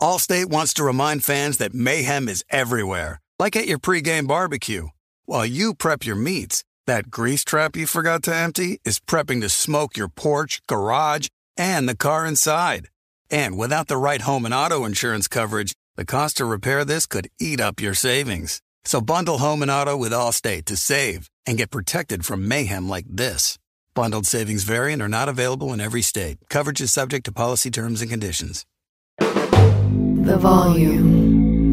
Allstate wants to remind fans that mayhem is everywhere, like at your pregame barbecue. While you prep your meats, that grease trap you forgot to empty is prepping to smoke your porch, garage, and the car inside. And without the right home and auto insurance coverage, the cost to repair this could eat up your savings. So bundle home and auto with Allstate to save and get protected from mayhem like this. Bundled savings vary and are not available in every state. Coverage is subject to policy terms and conditions. The Volume.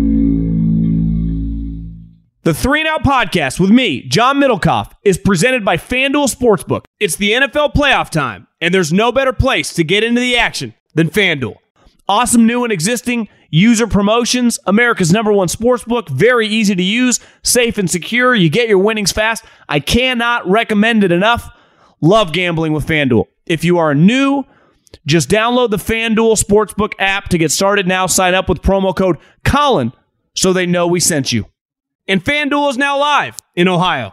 The 3 and Out podcast with me, John Middlecoff, is presented by FanDuel Sportsbook. It's the NFL playoff time, and there's no better place to get into the action than FanDuel. Awesome new and existing user promotions, America's #1 sportsbook, very easy to use, safe and secure. You get your winnings fast. I cannot recommend it enough. Love gambling with FanDuel. If you are new, just download the FanDuel Sportsbook app to get started now. Sign up with promo code Colin so they know we sent you. And FanDuel is now live in Ohio.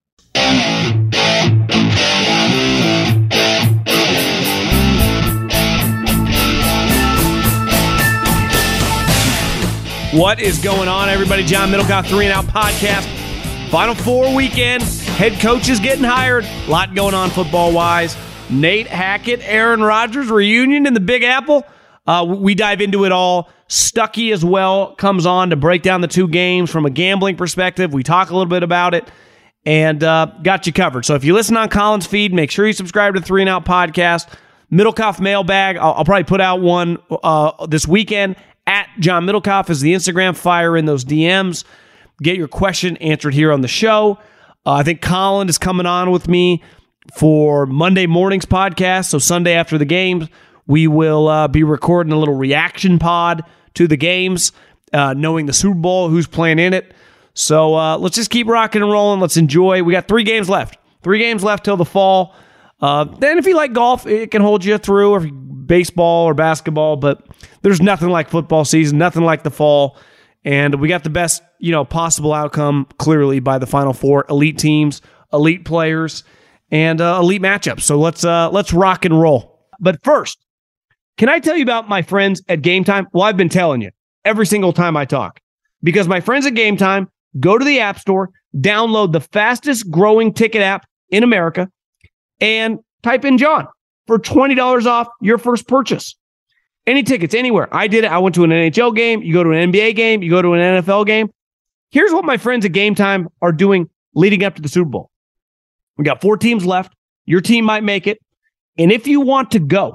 What is going on, everybody? John Middlecoff, 3 and Out podcast. Final Four weekend. Head coaches getting hired. A lot going on football-wise. Nate Hackett, Aaron Rodgers reunion in the Big Apple. We dive into it all. Stuckey as well comes on to break down the two games from a gambling perspective. We talk a little bit about it and got you covered. So if you listen on Colin's feed, make sure you subscribe to the 3 and Out podcast. Middlecoff mailbag. I'll probably put out one this weekend. At John Middlecoff is the Instagram. Fire in those DMs. Get your question answered here on the show. I think Colin is coming on with me for Monday morning's podcast. So Sunday after the games, we will be recording a little reaction pod to the games, knowing the Super Bowl, who's playing in it. So let's just keep rocking and rolling. Let's enjoy. We got 3 games left. 3 games left till the fall. Then if you like golf, it can hold you through, or baseball or basketball, but there's nothing like football season, nothing like the fall. And we got the best, possible outcome clearly by the Final Four. Elite teams, elite players, and elite matchups. So let's rock and roll. But first, can I tell you about my friends at Game Time? Well, I've been telling you every single time I talk, because my friends at Game Time, go to the App Store, download the fastest growing ticket app in America, and type in John for $20 off your first purchase. Any tickets, anywhere. I did it. I went to an NHL game. You go to an NBA game. You go to an NFL game. Here's what my friends at Game Time are doing leading up to the Super Bowl. We got 4 teams left. Your team might make it. And if you want to go,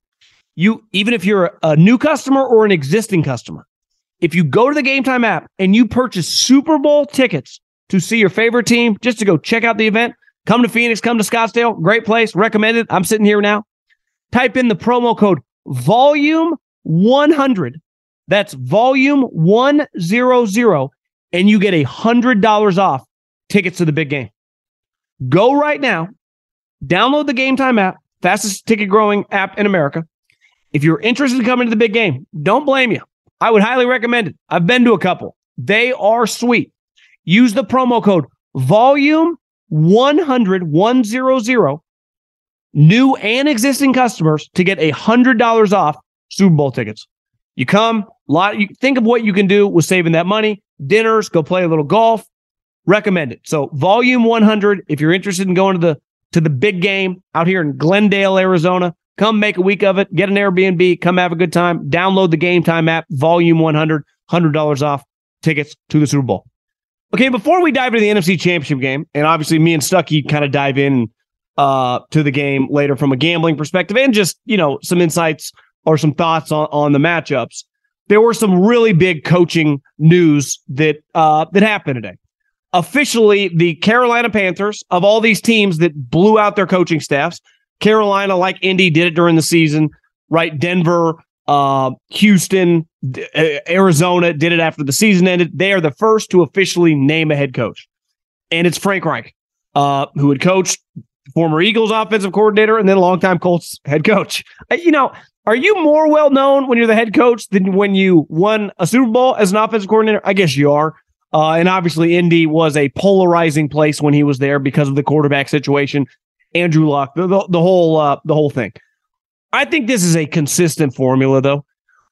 even if you're a new customer or an existing customer, if you go to the Game Time app and you purchase Super Bowl tickets to see your favorite team, just to go check out the event, come to Phoenix, come to Scottsdale, great place, recommended. I'm sitting here now. Type in the promo code Volume100. That's Volume100, and you get $100 off tickets to the big game. Go right now. Download the Game Time app, fastest ticket growing app in America. If you're interested in coming to the big game, don't blame you. I would highly recommend it. I've been to a couple. They are sweet. Use the promo code Volume100, 100, new and existing customers to get $100 off Super Bowl tickets. You come, you think of what you can do with saving that money. Dinners, go play a little golf. Recommend it. So Volume100, if you're interested in going to the big game out here in Glendale, Arizona, come make a week of it. Get an Airbnb. Come have a good time. Download the Game Time app. Volume100, $100 off tickets to the Super Bowl. Okay, before we dive into the NFC Championship game, and obviously me and Stuckey kind of dive in to the game later from a gambling perspective, and just, some insights or some thoughts on the matchups, there were some really big coaching news that happened today. Officially, the Carolina Panthers, of all these teams that blew out their coaching staffs, Carolina, like Indy, did it during the season, right? Denver, Houston, Arizona did it after the season ended. They are the first to officially name a head coach. And it's Frank Reich, who had coached, former Eagles offensive coordinator, and then longtime Colts head coach. Are you more well-known when you're the head coach than when you won a Super Bowl as an offensive coordinator? I guess you are. And obviously, Indy was a polarizing place when he was there because of the quarterback situation. Andrew Luck, the whole thing. I think this is a consistent formula, though.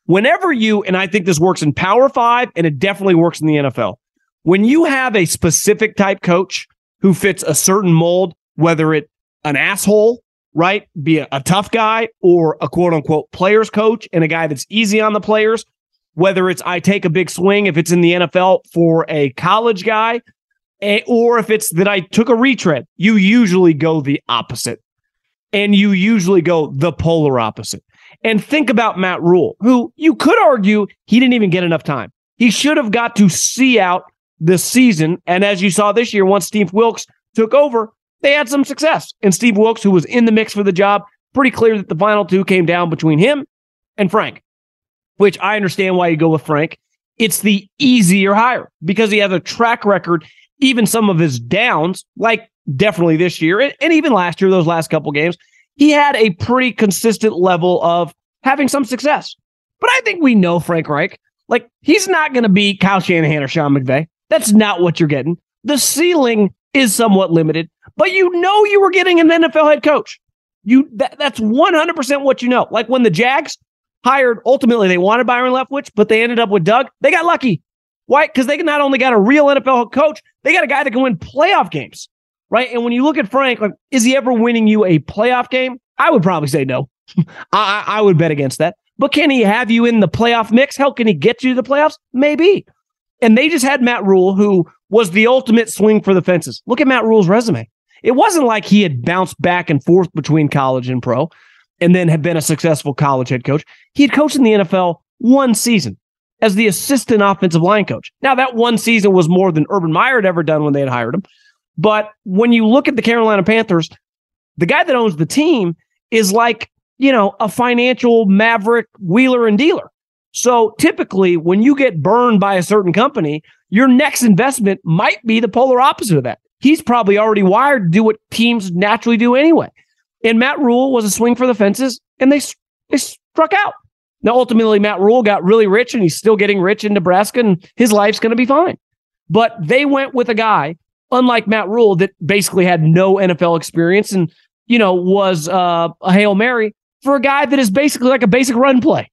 Whenever you, and I think this works in Power 5, and it definitely works in the NFL, when you have a specific type coach who fits a certain mold, whether it an asshole, right, be a tough guy, or a quote-unquote players coach and a guy that's easy on the players, whether it's I take a big swing if it's in the NFL for a college guy, or if it's that I took a retread, you usually go the opposite. And you usually go the polar opposite. And think about Matt Rule, who you could argue he didn't even get enough time. He should have got to see out the season. And as you saw this year, once Steve Wilks took over, they had some success. And Steve Wilks, who was in the mix for the job, pretty clear that the final two came down between him and Frank, which I understand why you go with Frank. It's the easier hire because he has a track record. Even some of his downs, like definitely this year and even last year, those last couple games, he had a pretty consistent level of having some success. But I think we know Frank Reich. Like, he's not going to be Kyle Shanahan or Sean McVay. That's not what you're getting. The ceiling is somewhat limited, but you know you were getting an NFL head coach. That's 100% what you know. Like when the Jags hired, ultimately they wanted Byron Leftwich, but they ended up with Doug. They got lucky. Why? Because they not only got a real NFL coach, they got a guy that can win playoff games, right? And when you look at Frank, like, is he ever winning you a playoff game? I would probably say no. I would bet against that. But can he have you in the playoff mix? Hell, can he get you to the playoffs? Maybe. And they just had Matt Rule, who was the ultimate swing for the fences. Look at Matt Rule's resume. It wasn't like he had bounced back and forth between college and pro and then had been a successful college head coach. He had coached in the NFL one season as the assistant offensive line coach. Now, that one season was more than Urban Meyer had ever done when they had hired him. But when you look at the Carolina Panthers, the guy that owns the team is like, a financial maverick wheeler and dealer. So typically, when you get burned by a certain company, your next investment might be the polar opposite of that. He's probably already wired to do what teams naturally do anyway. And Matt Rule was a swing for the fences, and they struck out. Now, ultimately, Matt Rule got really rich, and he's still getting rich in Nebraska, and his life's going to be fine. But they went with a guy, unlike Matt Rule, that basically had no NFL experience and, was a Hail Mary for a guy that is basically like a basic run play.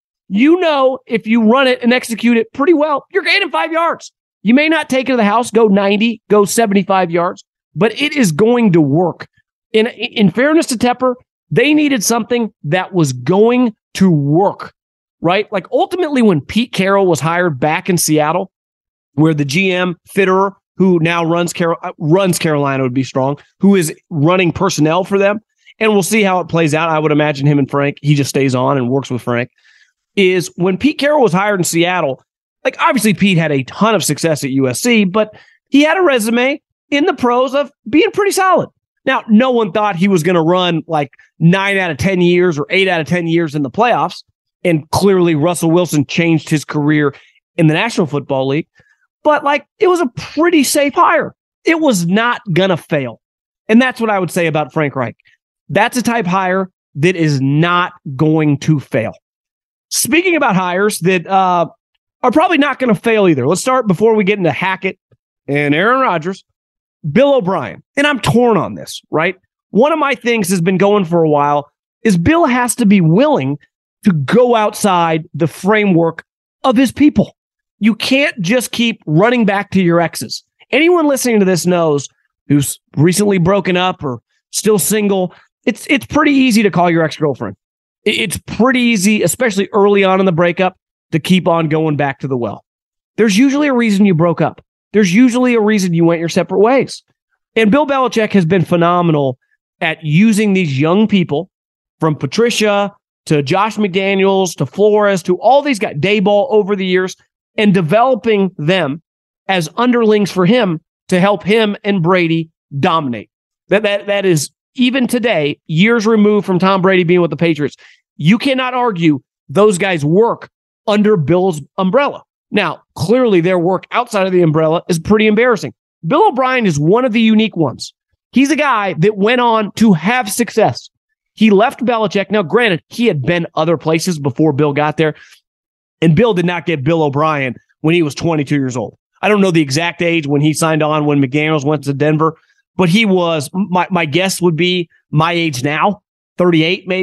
If you run it and execute it pretty well, you're gaining 5 yards. You may not take it to the house, go 90, go 75 yards, but it is going to work. In fairness to Tepper, they needed something that was going to work. Right? Like ultimately when Pete Carroll was hired back in Seattle, where the GM Fitterer, who now runs Carolina would be strong, who is running personnel for them, and we'll see how it plays out. I would imagine him and Frank, he just stays on and works with Frank, is when Pete Carroll was hired in Seattle, like obviously Pete had a ton of success at USC, but he had a resume in the pros of being pretty solid. Now, no one thought he was going to run like 9 out of 10 years or 8 out of 10 years in the playoffs. And clearly Russell Wilson changed his career in the National Football League. But it was a pretty safe hire. It was not going to fail. And that's what I would say about Frank Reich. That's a type hire that is not going to fail. Speaking about hires that are probably not going to fail either. Let's start before we get into Hackett and Aaron Rodgers. Bill O'Brien. And I'm torn on this, right? One of my things has been going for a while is Bill has to be willing to go outside the framework of his people. You can't just keep running back to your exes. Anyone listening to this knows who's recently broken up or still single, it's pretty easy to call your ex-girlfriend. It's pretty easy, especially early on in the breakup, to keep on going back to the well. There's usually a reason you broke up. There's usually a reason you went your separate ways. And Bill Belichick has been phenomenal at using these young people, from Patricia to Josh McDaniels, to Flores, to all these guys, Dayball over the years, and developing them as underlings for him to help him and Brady dominate. That is, even today, years removed from Tom Brady being with the Patriots, you cannot argue those guys work under Bill's umbrella. Now, clearly their work outside of the umbrella is pretty embarrassing. Bill O'Brien is one of the unique ones. He's a guy that went on to have success. He left Belichick. Now, granted, he had been other places before Bill got there, and Bill did not get Bill O'Brien when he was 22 years old. I don't know the exact age when he signed on when McDaniels went to Denver, but he was, my guess would be my age now, 38 maybe.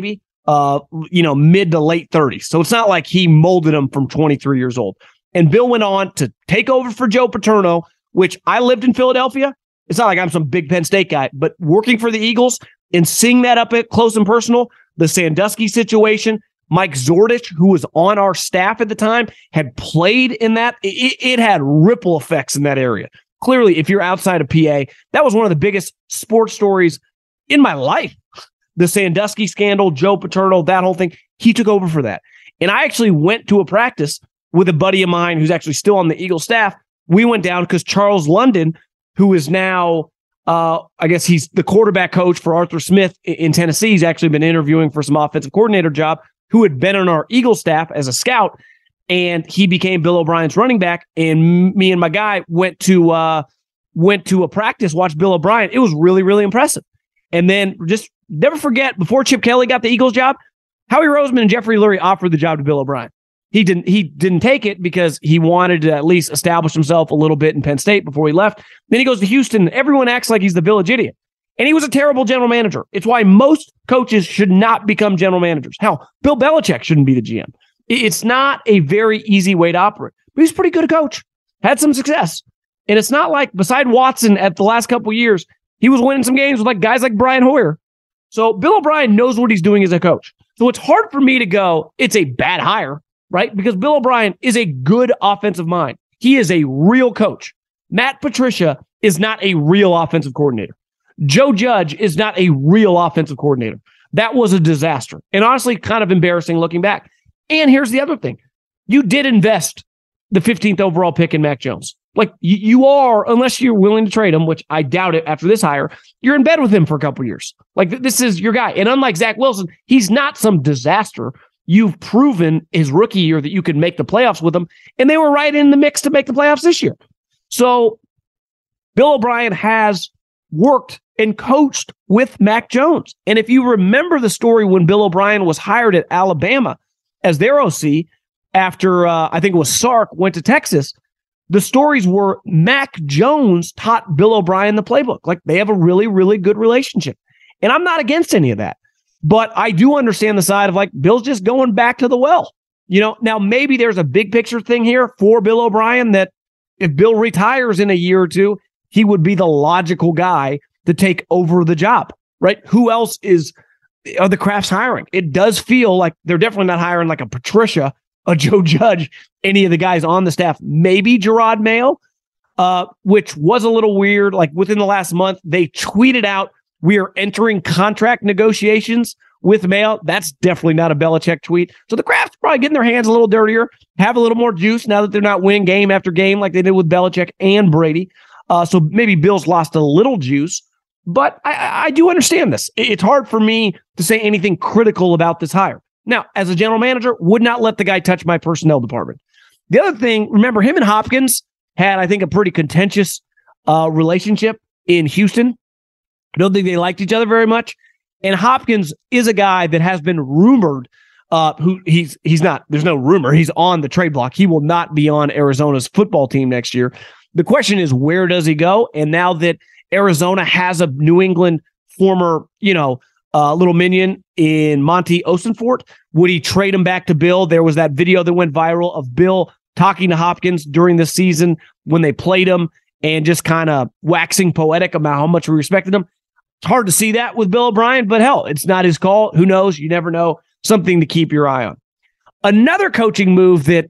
mid to late 30s. So it's not like he molded him from 23 years old. And Bill went on to take over for Joe Paterno, which I lived in Philadelphia. It's not like I'm some big Penn State guy, but working for the Eagles and seeing that up at close and personal, the Sandusky situation, Mike Zordich, who was on our staff at the time, had played in that. It had ripple effects in that area. Clearly, if you're outside of PA, that was one of the biggest sports stories in my life. The Sandusky scandal, Joe Paterno, that whole thing, he took over for that. And I actually went to a practice with a buddy of mine who's actually still on the Eagles staff. We went down because Charles London, who is now, I guess he's the quarterback coach for Arthur Smith in Tennessee. He's actually been interviewing for some offensive coordinator job, who had been on our Eagles staff as a scout, and he became Bill O'Brien's running back. And me and my guy went to a practice, watched Bill O'Brien. It was really, really impressive. And then just never forget, before Chip Kelly got the Eagles job, Howie Roseman and Jeffrey Lurie offered the job to Bill O'Brien. He didn't take it because he wanted to at least establish himself a little bit in Penn State before he left. Then he goes to Houston. Everyone acts like he's the village idiot. And he was a terrible general manager. It's why most coaches should not become general managers. Hell, Bill Belichick shouldn't be the GM. It's not a very easy way to operate. But he's pretty good a coach. Had some success. And it's not like, beside Watson at the last couple of years, he was winning some games with like guys like Brian Hoyer. So Bill O'Brien knows what he's doing as a coach. So it's hard for me to go, it's a bad hire, right? Because Bill O'Brien is a good offensive mind. He is a real coach. Matt Patricia is not a real offensive coordinator. Joe Judge is not a real offensive coordinator. That was a disaster. And honestly, kind of embarrassing looking back. And here's the other thing. You did invest the 15th overall pick in Mac Jones. Like you are, unless you're willing to trade him, which I doubt it after this hire, you're in bed with him for a couple of years. Like this is your guy. And unlike Zach Wilson, he's not some disaster. You've proven his rookie year that you could make the playoffs with him. And they were right in the mix to make the playoffs this year. So Bill O'Brien has worked and coached with Mac Jones. And if you remember the story when Bill O'Brien was hired at Alabama as their OC after, I think it was Sark, went to Texas, the stories were Mac Jones taught Bill O'Brien the playbook. Like they have a really, really good relationship. And I'm not against any of that. But I do understand the side of like, Bill's just going back to the well. Now maybe there's a big picture thing here for Bill O'Brien that if Bill retires in a year or two, he would be the logical guy to take over the job, right? Who else are the Crafts hiring? It does feel like they're definitely not hiring like a Patricia, a Joe Judge, any of the guys on the staff. Maybe Gerard Mayo, which was a little weird. Like within the last month, they tweeted out, we are entering contract negotiations with Mayo. That's definitely not a Belichick tweet. So the Crafts probably getting their hands a little dirtier, have a little more juice now that they're not winning game after game like they did with Belichick and Brady. So maybe Bill's lost a little juice. But I do understand this. It's hard for me to say anything critical about this hire. Now, as a general manager, would not let the guy touch my personnel department. The other thing, remember, him and Hopkins had, I think, a pretty contentious relationship in Houston. I don't think they liked each other very much. And Hopkins is a guy that has been rumored, who he's not, there's no rumor, he's on the trade block. He will not be on Arizona's football team next year. The question is, where does he go? And now that Arizona has a New England former, little minion in Monty Osenfort, would he trade him back to Bill? There was that video that went viral of Bill talking to Hopkins during the season when they played him and just kind of waxing poetic about how much we respected him. It's hard to see that with Bill O'Brien, but hell, it's not his call. Who knows? You never know. Something to keep your eye on. Another coaching move that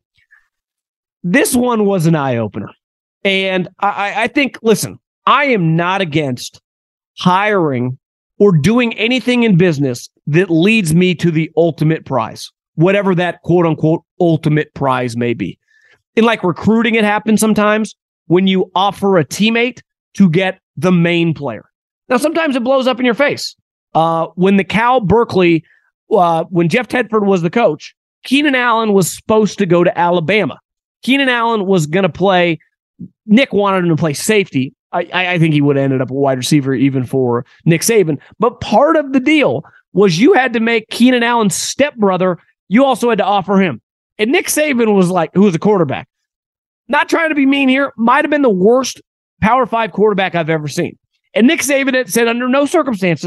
this one was an eye-opener. And I think, listen, I am not against hiring or doing anything in business that leads me to the ultimate prize, whatever that quote-unquote ultimate prize may be. In like recruiting, it happens sometimes when you offer a teammate to get the main player. Now, sometimes it blows up in your face. When the Cal Berkeley, when Jeff Tedford was the coach, Keenan Allen was supposed to go to Alabama. Keenan Allen was going to play. Nick wanted him to play safety. I think he would have ended up a wide receiver even for Nick Saban. But part of the deal was you had to make Keenan Allen's stepbrother, you also had to offer him. And Nick Saban was like, who was a quarterback. Not trying to be mean here, might have been the worst Power 5 quarterback I've ever seen. And Nick Saban had said under no circumstances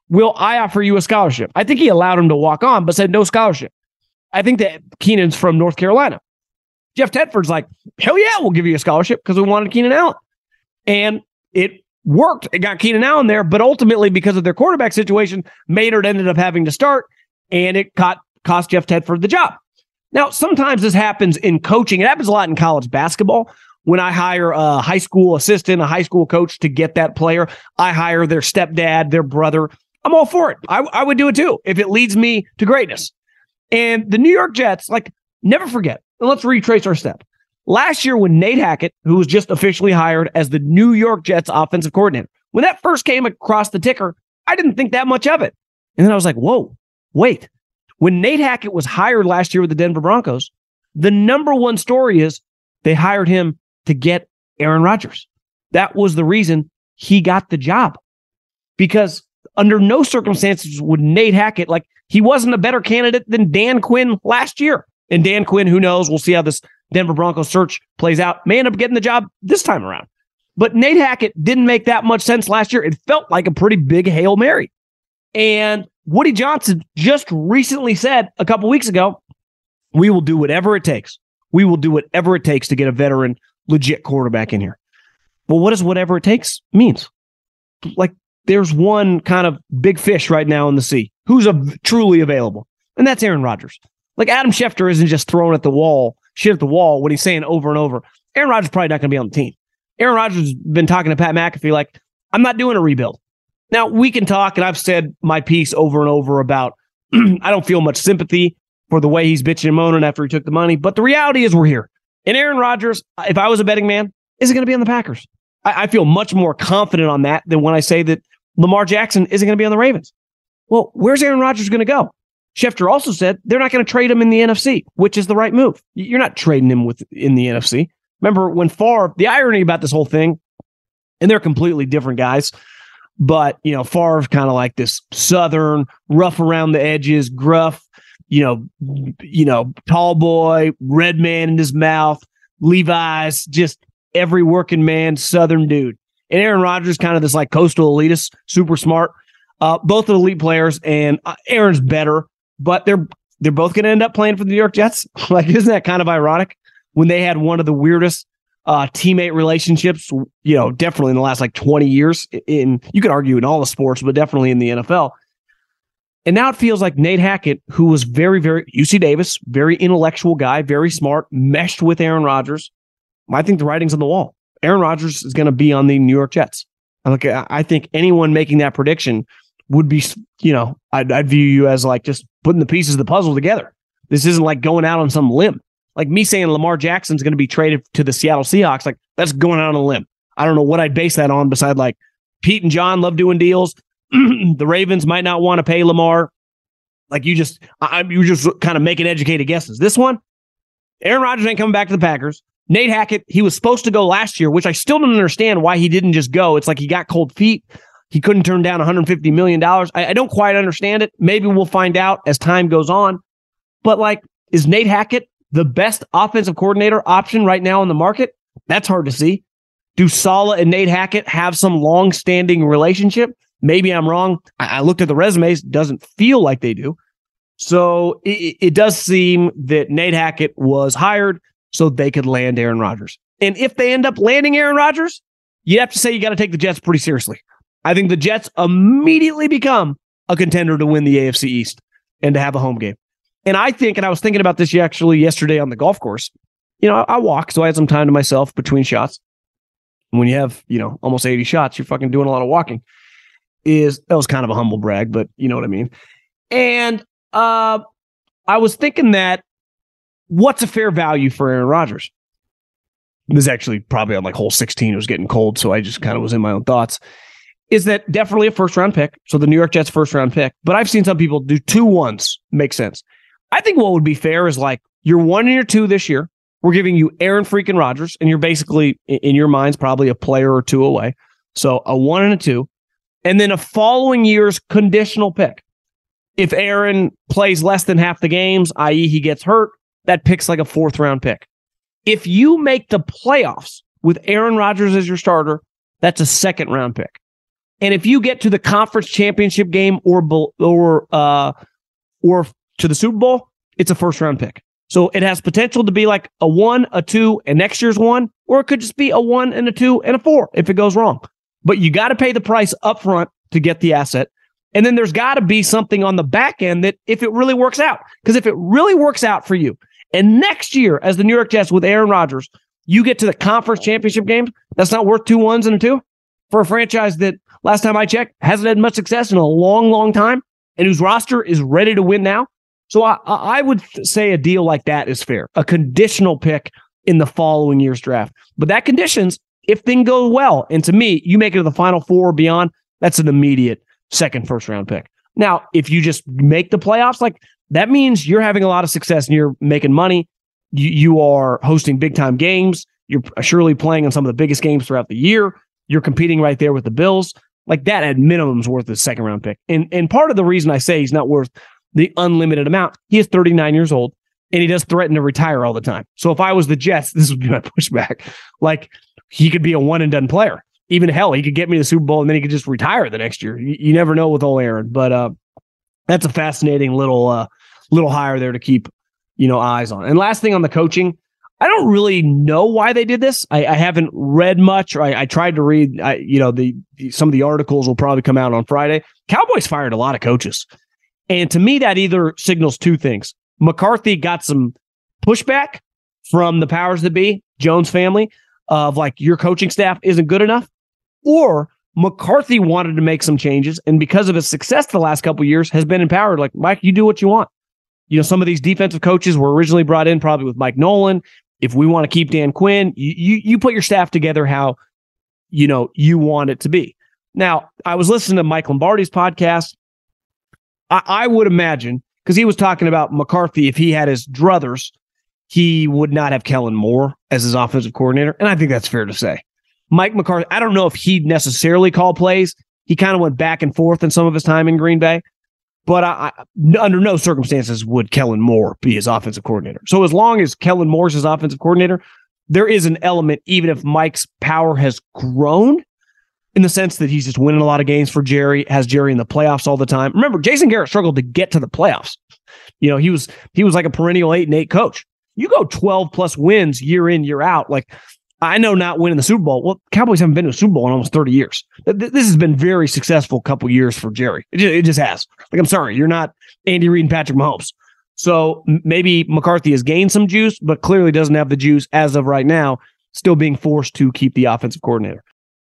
will I offer you a scholarship? I think he allowed him to walk on, but said no scholarship. I think that Keenan's from North Carolina. Jeff Tedford's like, hell yeah, we'll give you a scholarship because we wanted Keenan Allen. And it worked. It got Keenan Allen there, but ultimately because of their quarterback situation, Maynard ended up having to start, and it cost Jeff Tedford the job. Now, sometimes this happens in coaching. It happens a lot in college basketball. When I hire a high school assistant, a high school coach to get that player, I hire their stepdad, their brother. I'm all for it. I would do it too if it leads me to greatness. And the New York Jets, never forget, and let's retrace our step. Last year when Nate Hackett, who was just officially hired as the New York Jets offensive coordinator, when that first came across the ticker, I didn't think that much of it. And then I was like, whoa, wait. When Nate Hackett was hired last year with the Denver Broncos, the number one story is they hired him to get Aaron Rodgers. That was the reason he got the job. Because under no circumstances would Nate Hackett, he wasn't a better candidate than Dan Quinn last year. And Dan Quinn, who knows, we'll see how this Denver Broncos search plays out, may end up getting the job this time around. But Nate Hackett didn't make that much sense last year. It felt like a pretty big Hail Mary. And Woody Johnson just recently said a couple weeks ago, we will do whatever it takes. We will do whatever it takes to get a veteran, legit quarterback in here. Well, what does whatever it takes means? There's one kind of big fish right now in the sea who's truly available, and that's Aaron Rodgers. Adam Schefter isn't just throwing shit at the wall when he's saying over and over, Aaron Rodgers is probably not going to be on the team. Aaron Rodgers has been talking to Pat McAfee I'm not doing a rebuild. Now, we can talk, and I've said my piece over and over about I don't feel much sympathy for the way he's bitching and moaning after he took the money, but the reality is we're here. And Aaron Rodgers, if I was a betting man, isn't going to be on the Packers. I feel much more confident on that than when I say that Lamar Jackson isn't going to be on the Ravens. Well, where's Aaron Rodgers going to go? Schefter also said they're not going to trade him in the NFC, which is the right move. You're not trading him in the NFC. Remember when Favre, the irony about this whole thing, and they're completely different guys, but, Favre's kind of like this Southern, rough around the edges, gruff, tall boy, red man in his mouth, Levi's, just every working man, Southern dude. And Aaron Rodgers, kind of this coastal elitist, super smart. Both are elite players, and Aaron's better, but they're both going to end up playing for the New York Jets. Isn't that kind of ironic? When they had one of the weirdest teammate relationships, definitely in the last 20 years. You could argue in all the sports, but definitely in the NFL. And now it feels like Nate Hackett, who was very, very UC Davis, very intellectual guy, very smart, meshed with Aaron Rodgers. I think the writing's on the wall. Aaron Rodgers is going to be on the New York Jets. I think anyone making that prediction would be, I'd view you as just putting the pieces of the puzzle together. This isn't going out on some limb. Me saying Lamar Jackson's going to be traded to the Seattle Seahawks, that's going out on a limb. I don't know what I'd base that on beside Pete and John love doing deals. The Ravens might not want to pay Lamar. You just kind of making educated guesses. This one, Aaron Rodgers ain't coming back to the Packers. Nate Hackett, he was supposed to go last year, which I still don't understand why he didn't just go. It's he got cold feet. He couldn't turn down $150 million. I don't quite understand it. Maybe we'll find out as time goes on. But is Nate Hackett the best offensive coordinator option right now on the market? That's hard to see. Do Saleh and Nate Hackett have some long-standing relationship? Maybe I'm wrong. I looked at the resumes. Doesn't feel like they do. So it does seem that Nate Hackett was hired so they could land Aaron Rodgers. And if they end up landing Aaron Rodgers, you have to say you got to take the Jets pretty seriously. I think the Jets immediately become a contender to win the AFC East and to have a home game. And I think, and I was thinking about this actually yesterday on the golf course, I walk, so I had some time to myself between shots. And when you have, almost 80 shots, you're fucking doing a lot of walking. That was kind of a humble brag, but you know what I mean. And I was thinking that what's a fair value for Aaron Rodgers? This is actually probably on hole 16. It was getting cold, so I just kind of was in my own thoughts. Is that definitely a first-round pick? So the New York Jets first-round pick. But I've seen some people do 2 1s. Makes sense. I think what would be fair is you're 1 and you're 2 this year. We're giving you Aaron freaking Rodgers, and you're basically, in your minds, probably a player or 2 away. So a 1 and a 2. And then a following year's conditional pick. If Aaron plays less than half the games, i.e. he gets hurt, that pick's a 4th-round pick. If you make the playoffs with Aaron Rodgers as your starter, that's a 2nd-round pick. And if you get to the conference championship game or to the Super Bowl, it's a first-round pick. So it has potential to be like a 1, a 2, and next year's 1, or it could just be a 1 and a 2 and a 4 if it goes wrong. But you got to pay the price up front to get the asset. And then there's got to be something on the back end that if it really works out, because if it really works out for you, and next year as the New York Jets with Aaron Rodgers, you get to the conference championship games, that's not worth 2 1s and a 2 for a franchise that last time I checked hasn't had much success in a long, long time and whose roster is ready to win now. So I would say a deal like that is fair, a conditional pick in the following year's draft. But that conditions if things go well. And to me, you make it to the Final Four or beyond, that's an immediate second first-round pick. Now, if you just make the playoffs, like that means you're having a lot of success and you're making money. You are hosting big-time games. You're surely playing in some of the biggest games throughout the year. You're competing right there with the Bills. Like that at minimum is worth a second-round pick. And part of the reason I say he's not worth the unlimited amount, he is 39 years old, and he does threaten to retire all the time. So if I was the Jets, this would be my pushback. Like, he could be a one-and-done player. Even hell, he could get me to the Super Bowl, and then he could just retire the next year. You never know with old Aaron. But that's a fascinating little hire there to keep eyes on. And last thing on the coaching, I don't really know why they did this. I haven't read much, or I tried to read. Some of the articles will probably come out on Friday. Cowboys fired a lot of coaches. And to me, that either signals two things. McCarthy got some pushback from the powers that be, Jones family, of like, your coaching staff isn't good enough, or McCarthy wanted to make some changes, and because of his success the last couple of years, has been empowered. Like, Mike, you do what you want. Some of these defensive coaches were originally brought in probably with Mike Nolan. If we want to keep Dan Quinn, you put your staff together how you want it to be. Now, I was listening to Mike Lombardi's podcast. I would imagine, because he was talking about McCarthy, if he had his druthers, he would not have Kellen Moore as his offensive coordinator. And I think that's fair to say. Mike McCarthy, I don't know if he'd necessarily call plays. He kind of went back and forth in some of his time in Green Bay. But under no circumstances would Kellen Moore be his offensive coordinator. So as long as Kellen Moore's his offensive coordinator, there is an element, even if Mike's power has grown, in the sense that he's just winning a lot of games for Jerry, has Jerry in the playoffs all the time. Remember, Jason Garrett struggled to get to the playoffs. He was like a perennial 8-8 coach. You go 12 plus wins year in, year out. Like, I know not winning the Super Bowl. Well, Cowboys haven't been to a Super Bowl in almost 30 years. This has been very successful couple years for Jerry. It just has. Like, I'm sorry, you're not Andy Reid and Patrick Mahomes. So maybe McCarthy has gained some juice, but clearly doesn't have the juice as of right now, still being forced to keep the offensive coordinator.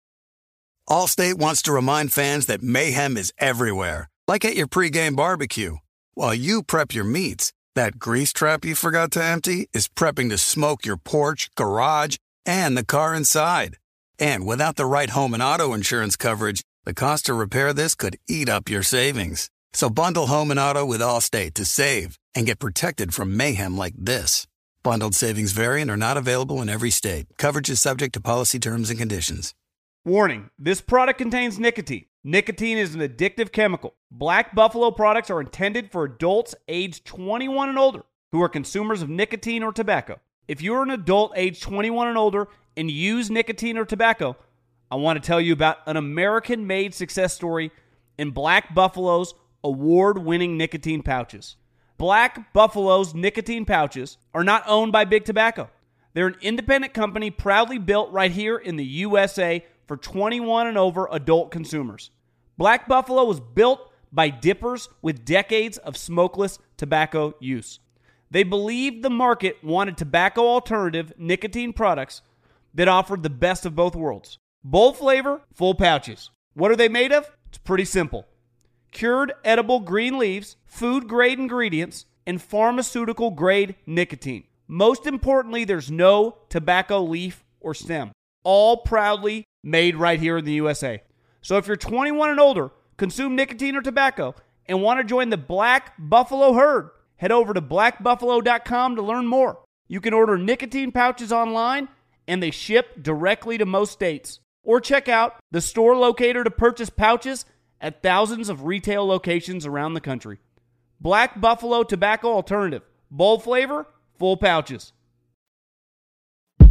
Allstate wants to remind fans that mayhem is everywhere, like at your pregame barbecue. While you prep your meats, that grease trap you forgot to empty is prepping to smoke your porch, garage, and the car inside. And without the right home and auto insurance coverage, the cost to repair this could eat up your savings. So bundle home and auto with Allstate to save and get protected from mayhem like this. Bundled savings vary and are not available in every state. Coverage is subject to policy terms and conditions. Warning, this product contains nicotine. Nicotine is an addictive chemical. Black Buffalo products are intended for adults aged 21 and older who are consumers of nicotine or tobacco. If you're an adult aged 21 and older and use nicotine or tobacco, I want to tell you about an American-made success story in Black Buffalo's award-winning nicotine pouches. Black Buffalo's nicotine pouches are not owned by Big Tobacco. They're an independent company proudly built right here in the USA for 21 and over adult consumers. Black Buffalo was built by dippers with decades of smokeless tobacco use. They believed the market wanted tobacco alternative nicotine products that offered the best of both worlds. Bold flavor, full pouches. What are they made of? It's pretty simple. Cured edible green leaves, food-grade ingredients, and pharmaceutical-grade nicotine. Most importantly, there's no tobacco leaf or stem. All proudly made right here in the USA. So if you're 21 and older, consume nicotine or tobacco, and want to join the Black Buffalo herd, head over to blackbuffalo.com to learn more. You can order nicotine pouches online, and they ship directly to most states. Or check out the store locator to purchase pouches at thousands of retail locations around the country. Black Buffalo Tobacco Alternative. Bold flavor, full pouches.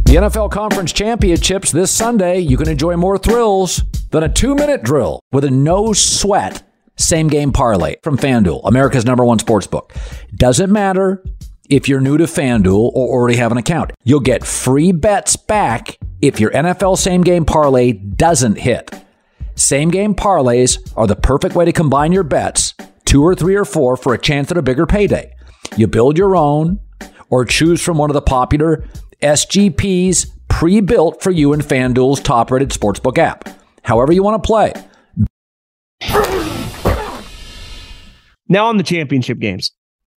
The NFL Conference Championships this Sunday, you can enjoy more thrills than a 2-minute drill with a no-sweat same-game parlay from FanDuel, America's #1 sportsbook. Doesn't matter if you're new to FanDuel or already have an account. You'll get free bets back if your NFL same-game parlay doesn't hit. Same-game parlays are the perfect way to combine your bets, 2 or 3 or 4, for a chance at a bigger payday. You build your own or choose from one of the popular SGPs pre-built for you in FanDuel's top-rated sportsbook app. However you want to play. Now on the championship games.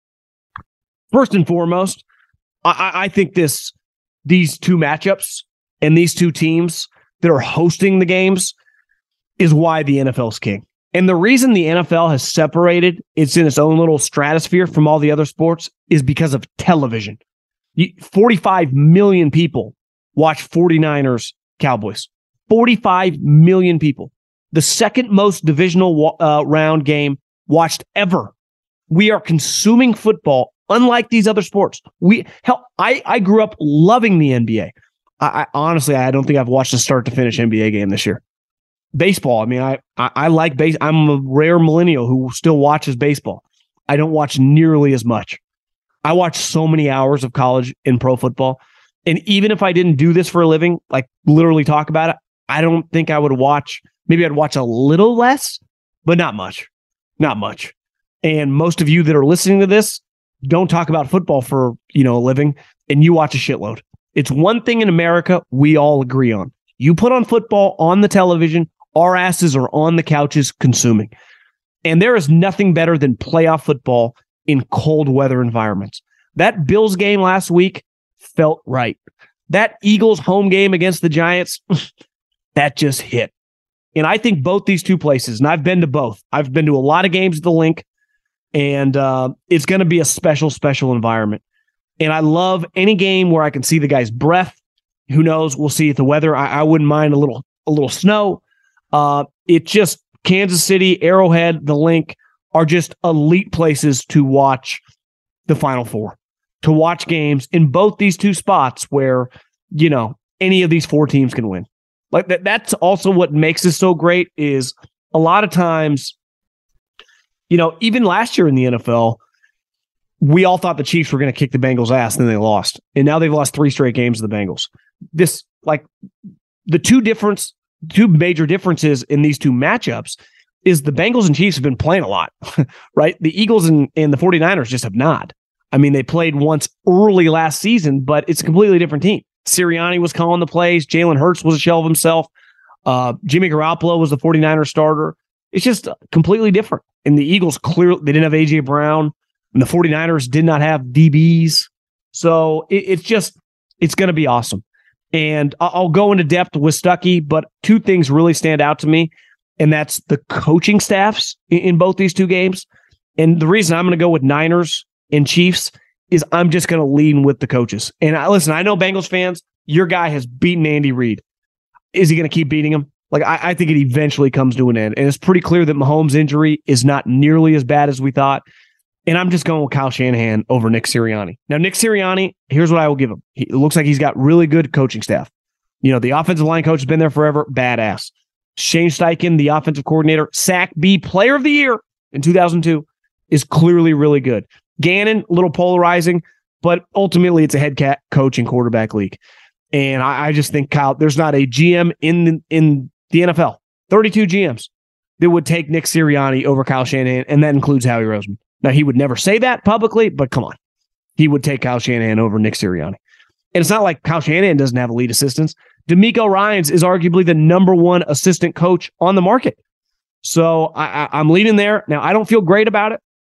First and foremost, I think these two matchups and these two teams that are hosting the games is why the NFL's king. And the reason the NFL has separated, it's in its own little stratosphere from all the other sports, is because of television. 45 million people watch 49ers Cowboys. 45 million people. The second most divisional round game watched ever. We are consuming football unlike these other sports. I grew up loving the NBA. I honestly, I don't think I've watched a start to finish NBA game this year. Baseball, I mean, I like baseball. I'm a rare millennial who still watches baseball. I don't watch nearly as much. I watch so many hours of college and pro football. And even if I didn't do this for a living, like literally talk about it, I don't think I would watch. Maybe I'd watch a little less, but not much. Not much. And most of you that are listening to this don't talk about football for, a living, and you watch a shitload. It's one thing in America we all agree on. You put on football on the television, our asses are on the couches consuming. And there is nothing better than playoff football in cold weather environments. That Bills game last week felt right. That Eagles home game against the Giants, that just hit. And I think both these two places, and I've been to both. I've been to a lot of games at the Link, and it's going to be a special, special environment. And I love any game where I can see the guy's breath. Who knows? We'll see if the weather. I wouldn't mind a little snow. It just Kansas City, Arrowhead, the Link are just elite places to watch the Final Four, to watch games in both these two spots where, any of these four teams can win. Like that's also what makes this so great is a lot of times, even last year in the NFL, we all thought the Chiefs were going to kick the Bengals' ass, and then they lost. And now they've lost 3 straight games to the Bengals. The two major differences in these two matchups is the Bengals and Chiefs have been playing a lot, right? The Eagles and the 49ers just have not. I mean, they played once early last season, but it's a completely different team. Sirianni was calling the plays. Jalen Hurts was a shell of himself. Jimmy Garoppolo was the 49ers starter. It's just completely different. And the Eagles clearly, they didn't have A.J. Brown, and the 49ers did not have DBs. So it's going to be awesome. And I'll go into depth with Stuckey, but 2 things really stand out to me, and that's the coaching staffs in both these 2 games. And the reason I'm going to go with Niners and Chiefs is I'm just going to lean with the coaches. And listen, I know Bengals fans, your guy has beaten Andy Reid. Is he going to keep beating him? I think it eventually comes to an end. And it's pretty clear that Mahomes' injury is not nearly as bad as we thought. And I'm just going with Kyle Shanahan over Nick Sirianni. Now, Nick Sirianni, here's what I will give him. It looks like he's got really good coaching staff. The offensive line coach has been there forever. Badass. Shane Steichen, the offensive coordinator, SAC B Player of the Year in 2002, is clearly really good. Gannon, a little polarizing, but ultimately it's a head coach and quarterback league. And I just think, Kyle, there's not a GM in the NFL, 32 GMs, that would take Nick Sirianni over Kyle Shanahan, and that includes Howie Roseman. Now, he would never say that publicly, but come on. He would take Kyle Shanahan over Nick Sirianni. And it's not like Kyle Shanahan doesn't have elite assistants. DeMeco Ryans is arguably the #1 assistant coach on the market. So I'm leaning there. Now, I don't feel great about it,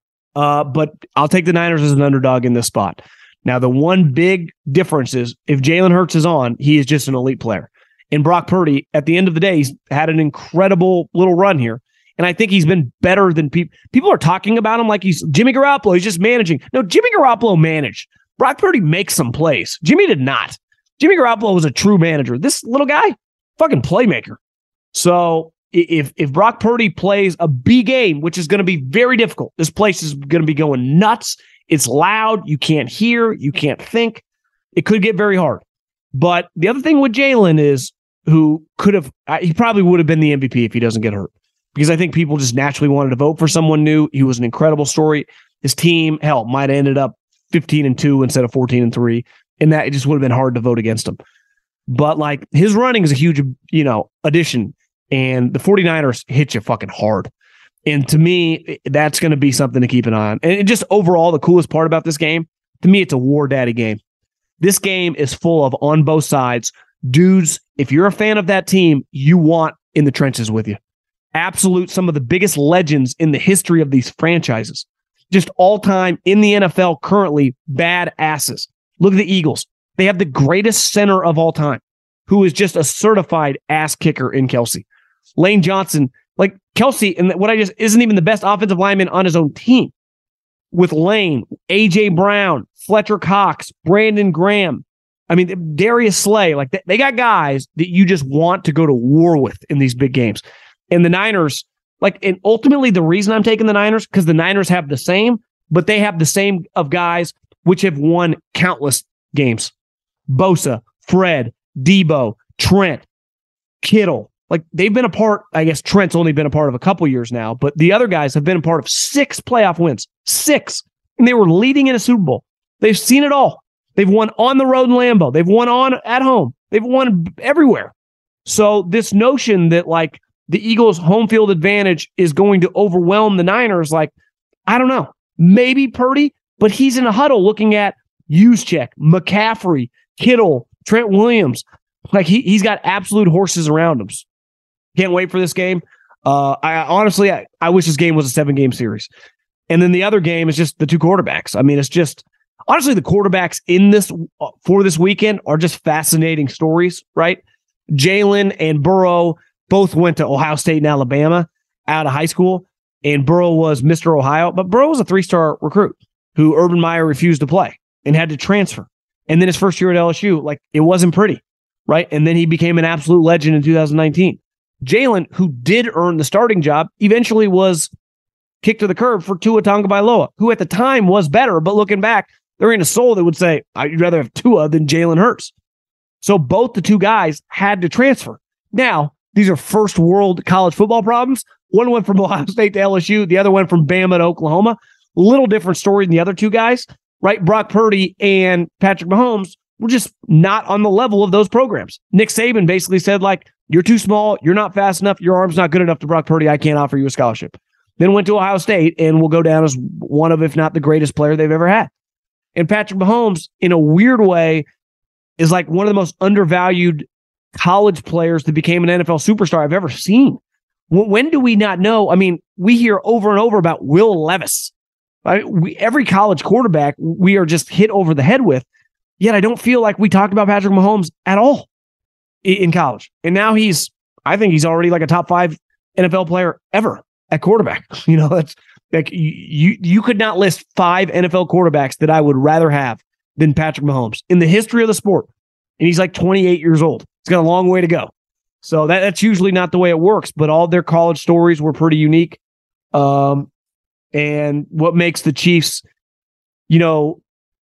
but I'll take the Niners as an underdog in this spot. Now, the one big difference is if Jalen Hurts is on, he is just an elite player. And Brock Purdy, at the end of the day, he's had an incredible little run here. And I think he's been better than people. People are talking about him like he's Jimmy Garoppolo. He's just managing. No, Jimmy Garoppolo managed. Brock Purdy makes some plays. Jimmy did not. Jimmy Garoppolo was a true manager. This little guy, fucking playmaker. So if Brock Purdy plays a B game, which is going to be very difficult, this place is going to be going nuts. It's loud. You can't hear. You can't think. It could get very hard. But the other thing with Jalen is he probably would have been the MVP if he doesn't get hurt, because I think people just naturally wanted to vote for someone new. He was an incredible story. His team, might have ended up 15-2 instead of 14-3, and that it just would have been hard to vote against him. But like, his running is a huge, addition, and the 49ers hit you fucking hard. And to me, that's going to be something to keep an eye on. And just overall, the coolest part about this game, to me, it's a war daddy game. This game is full of, on both sides, dudes, if you're a fan of that team, you want in the trenches with you. Some of the biggest legends in the history of these franchises. Just all time in the NFL currently, bad asses. Look at the Eagles. They have the greatest center of all time, who is just a certified ass kicker in Kelce. Lane Johnson, like Kelce, and isn't even the best offensive lineman on his own team. With Lane, A.J. Brown, Fletcher Cox, Brandon Graham, Darius Slay, like they got guys that you just want to go to war with in these big games. And the Niners, and ultimately the reason I'm taking the Niners, because the Niners have the same, but they have the same of guys which have won countless games. Bosa, Fred, Debo, Trent, Kittle. Like, they've been a part, I guess Trent's only been a part of a couple years now, but the other guys have been a part of 6 playoff wins. 6. And they were leading in a Super Bowl. They've seen it all. They've won on the road in Lambeau. They've won at home. They've won everywhere. So this notion that, like, the Eagles' home field advantage is going to overwhelm the Niners, like, I don't know. Maybe Purdy, but he's in a huddle looking at Juszczyk, McCaffrey, Kittle, Trent Williams. Like, he's got absolute horses around him. Can't wait for this game. I wish this game was a 7-game series. And then the other game is just the 2 quarterbacks. It's just, honestly, the quarterbacks in this for this weekend are just fascinating stories, right? Jalen and Burrow both went to Ohio State and Alabama out of high school, and Burrow was Mr. Ohio, but Burrow was a 3-star recruit who Urban Meyer refused to play and had to transfer. And then his first year at LSU, like, it wasn't pretty, right? And then he became an absolute legend in 2019. Jalen, who did earn the starting job, eventually was kicked to the curb for Tua Tagovailoa, who at the time was better, but looking back, there ain't a soul that would say, I'd rather have Tua than Jalen Hurts. So both the 2 guys had to transfer. Now, these are first world college football problems. One went from Ohio State to LSU. The other went from Bama to Oklahoma. Little different story than the other 2 guys, right? Brock Purdy and Patrick Mahomes were just not on the level of those programs. Nick Saban basically said, like, you're too small, you're not fast enough, your arm's not good enough to Brock Purdy, I can't offer you a scholarship. Then went to Ohio State and will go down as one of, if not the greatest player they've ever had. And Patrick Mahomes, in a weird way, is like one of the most undervalued college players that became an NFL superstar I've ever seen. When do we not know? We hear over and over about Will Levis. Every college quarterback we are just hit over the head with, yet I don't feel like we talked about Patrick Mahomes at all in college. And now I think he's already like a top 5 NFL player ever at quarterback. That's like, you could not list 5 NFL quarterbacks that I would rather have than Patrick Mahomes in the history of the sport. And he's like 28 years old. He's got a long way to go. So that's usually not the way it works, but all their college stories were pretty unique. And what makes the Chiefs, Bengal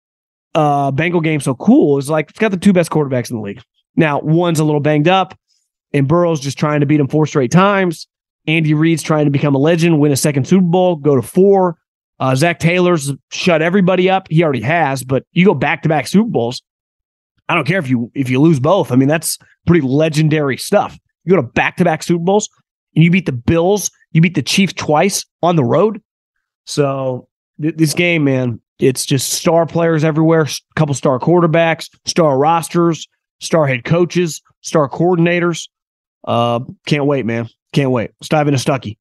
game so cool is, like, it's got the 2 best quarterbacks in the league. Now, one's a little banged up, and Burrow's just trying to beat him 4 straight times. Andy Reid's trying to become a legend, win a 2nd Super Bowl, go to 4. Zach Taylor's shut everybody up. He already has, but you go back-to-back Super Bowls. I don't care if you lose both. That's pretty legendary stuff. You go to back-to-back Super Bowls, and you beat the Bills, you beat the Chiefs twice on the road. So this game, man, it's just star players everywhere, a couple star quarterbacks, star rosters, star head coaches, star coordinators. Can't wait, man. Can't wait. Let's dive into Stuckey.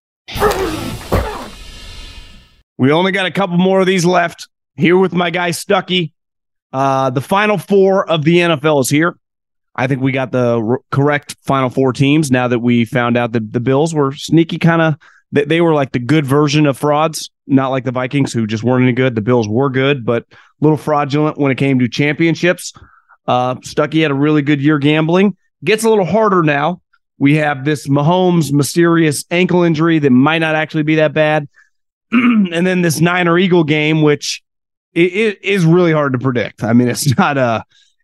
We only got a couple more of these left. Here with my guy Stuckey. The Final Four of the NFL is here. I think we got the correct Final Four teams now that we found out that the Bills were sneaky kind of, they were like the good version of frauds, not like the Vikings who just weren't any good. The Bills were good, but a little fraudulent when it came to championships. Stuckey had a really good year gambling. Gets a little harder now. We have this Mahomes mysterious ankle injury that might not actually be that bad. And then this Niner-Eagle game, which it is really hard to predict. It's